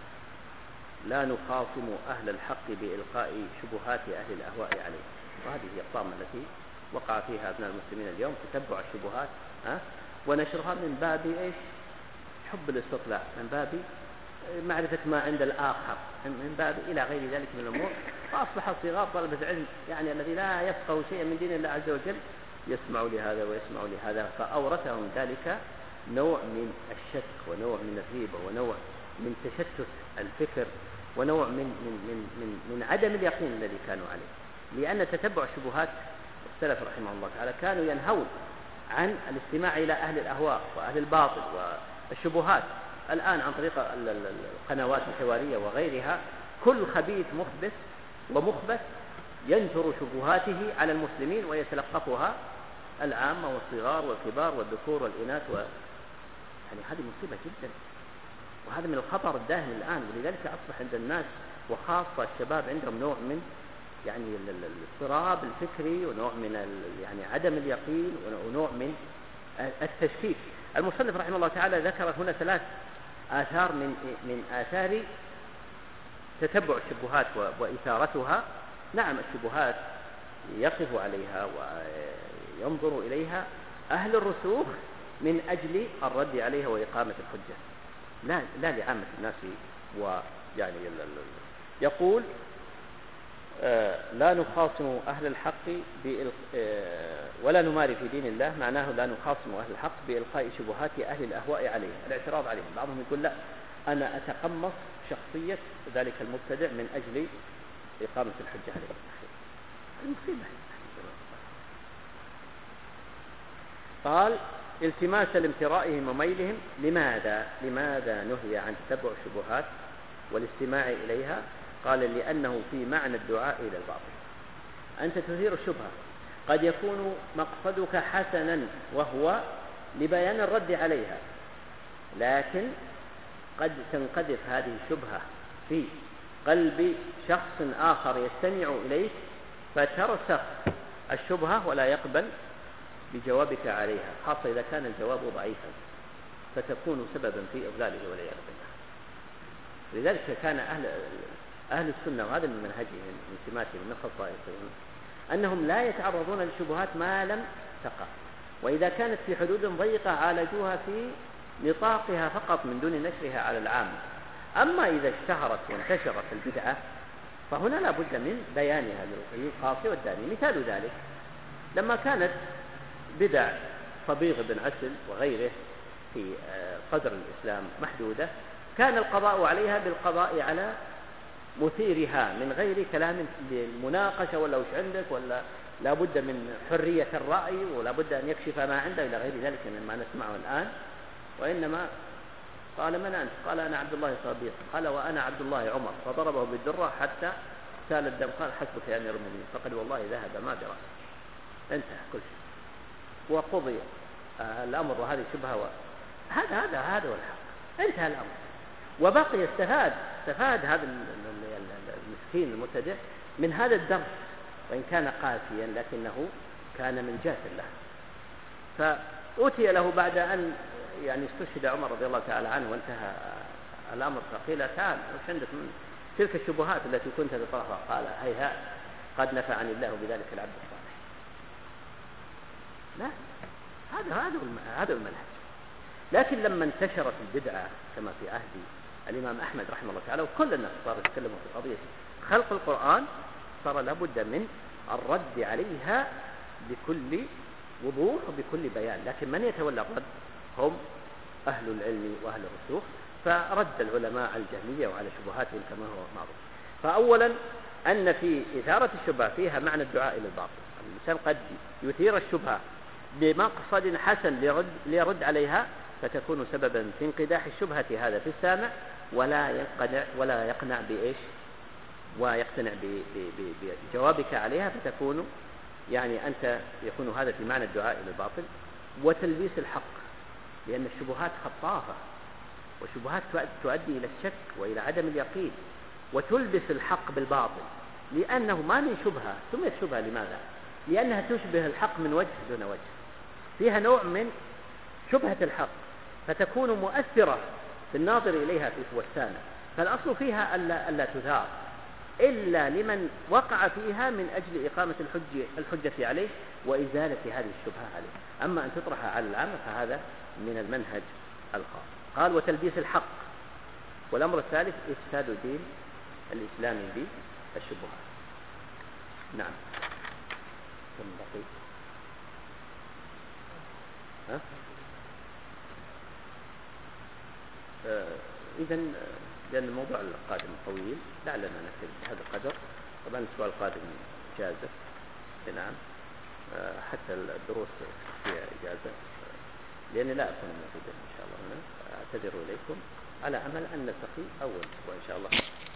لا نخاصم أهل الحق بإلقاء شبهات أهل الأهواء عليه. وهذه هي الطامة التي وقع فيها أبناء المسلمين اليوم، تتبع الشبهات أه؟ ونشرها من باب إيش؟ حب الاستطلاع، من باب معرفة ما عند الآخر، من باب إلى غير ذلك من الأمور. فأصبح صغار طلبة العلم يعني الذي لا يفقه شيئا من دين الله عز وجل يسمع لهذا ويسمع لهذا، فأورثهم ذلك نوع من الشك ونوع من الريبة ونوع من تشتت الفكر ونوع من من من من, من عدم اليقين الذي كانوا عليه. لأن تتبع الشبهات السلف رحمه الله تعالى كانوا ينهون عن الاستماع إلى أهل الأهواء وأهل الباطل والشبهات. الآن عن طريق القنوات الحوارية وغيرها كل خبيث مخبث ومخبث ينشر شبهاته على المسلمين ويتلقفها العامة والصغار والكبار والذكور والإناث و... يعني هذه مصيبة جدا، وهذا من الخطر الداهم الآن. ولذلك أصبح عند الناس وخاصة الشباب عندهم نوع من يعني الاضطراب الفكري ونوع من يعني عدم اليقين ونوع من التشكيك. المصنف رحمه الله تعالى ذكر هنا ثلاث آثار من من آثار تتبع الشبهات وإثارتها. نعم الشبهات يقف عليها وينظر إليها أهل الرسوخ من أجل الرد عليها وإقامة الحجة، لا لا لعامة الناس. ويعني يقول آه لا نخاصم أهل الحق آه ولا نماري في دين الله معناه لا نخاصم أهل الحق بإلقاء شبهات أهل الأهواء عليه، الاعتراض عليهم. بعضهم يقول لا أنا أتقمص شخصية ذلك المبتدع من أجل إقامة الحجة عليه. المصيبة. قال التماسا لامترائهم وميلهم. لماذا لماذا نهي عن تتبع الشبهات والاستماع إليها؟ قال لأنه في معنى الدعاء إلى الباطل. أنت تثير الشبهة، قد يكون مقصدك حسنا وهو لبيان الرد عليها، لكن قد تنقذف هذه الشبهة في قلب شخص آخر يستمع إليك فترسخ الشبهة ولا يقبل بجوابك عليها، خاصة إذا كان الجواب ضعيفا، فتكون سببا في إضلاله والعياذ بالله. لذلك كان أهل أهل السنة، وهذا من منهجهم من سماتهم من خصائصهم، أنهم لا يتعرضون للشبهات ما لم تقع، وإذا كانت في حدود ضيقة عالجوها في نطاقها فقط من دون نشرها على العام. أما إذا اشتهرت وانتشرت البدعة فهنا لا بد من بيانها للقاصي والداني. مثال ذلك لما كانت بدع صبيغ بن عسل وغيره في قدر الإسلام محدودة، كان القضاء عليها بالقضاء على مثيرها من غير كلام للمناقشة ولا وش عندك، ولا لا بد من حرية الرأي ولا بد أن يكشف ما عنده إلى غير ذلك مما نسمعه الآن. وإنما قال من أنت؟ قال أنا عبد الله صبيغ. قال وأنا عبد الله عمر، فضربه بالدرة حتى سال الدم. قال حسبك يا أمير المؤمنين، فقد والله ذهب ما برأسه. انتهى كل شيء وقضي الأمر، وهذه شبهة و... هذا هذا هذا هو الحق، انتهى الأمر. وبقي استفاد استفاد هذا المسكين المبتدع من هذا الدرس، وإن كان قاسيا لكنه كان من جاة له. فأتي له بعد أن يعني استشهد عمر رضي الله تعالى عنه وانتهى الأمر، فقيل تعال وش عندك من تلك الشبهات التي كنت تطرحها؟ قال هيهات قد نفعني الله بذلك العبد الصالح. لا، هذا هذا هذا المنهج. لكن لما انتشرت البدعة كما في عهد الإمام أحمد رحمه الله تعالى وكل الناس صاروا يتكلموا في قضية خلق القرآن، صار لابد من الرد عليها بكل وضوح وبكل بيان. لكن من يتولى الرد هم أهل العلم وأهل الرسوخ، فرد العلماء على الجهمية وعلى شبهاتهم كما هو معروف. فأولا أن في إثارة الشبهة فيها معنى الدعاء إلى الباطل. الإنسان قد يثير الشبهة بمقصد حسن ليرد, ليرد عليها، فتكون سببا في انقداح الشبهة هذا في السامع، ولا يقنع ولا يقنع بإيش ويقتنع بجوابك عليها، فتكون يعني أنت يكون هذا في معنى الدعاء إلى الباطل. وتلبيس الحق، لأن الشبهات خطافة، والشبهات تؤدي إلى الشك وإلى عدم اليقين، وتلبس الحق بالباطل، لأنه ما من شبهة سميت شبهة. لماذا؟ لأنها تشبه الحق من وجه دون وجه، فيها نوع من شبهة الحق، فتكون مؤثرة في الناظر إليها في السامع. فالأصل فيها ألا, ألا تثار إلا لمن وقع فيها من أجل إقامة الحجة, الحجة عليه وإزالة هذه الشبهة عليه. أما أن تطرح على العامة فهذا من المنهج الخاص. قال وتلبيس الحق. والأمر الثالث إفساد دين الإسلام بالشبهات. نعم. كم بقي؟ ها؟ آه إذن لأن الموضوع القادم طويل لعلنا نكتب بهذا القدر. طبعا الأسبوع القادم إجازة، نعم، آه حتى الدروس فيها إجازة، لأني لا أكون موجودا إن شاء الله هنا. أعتذر إليكم على أمل أن نلتقي أول أسبوع إن شاء الله.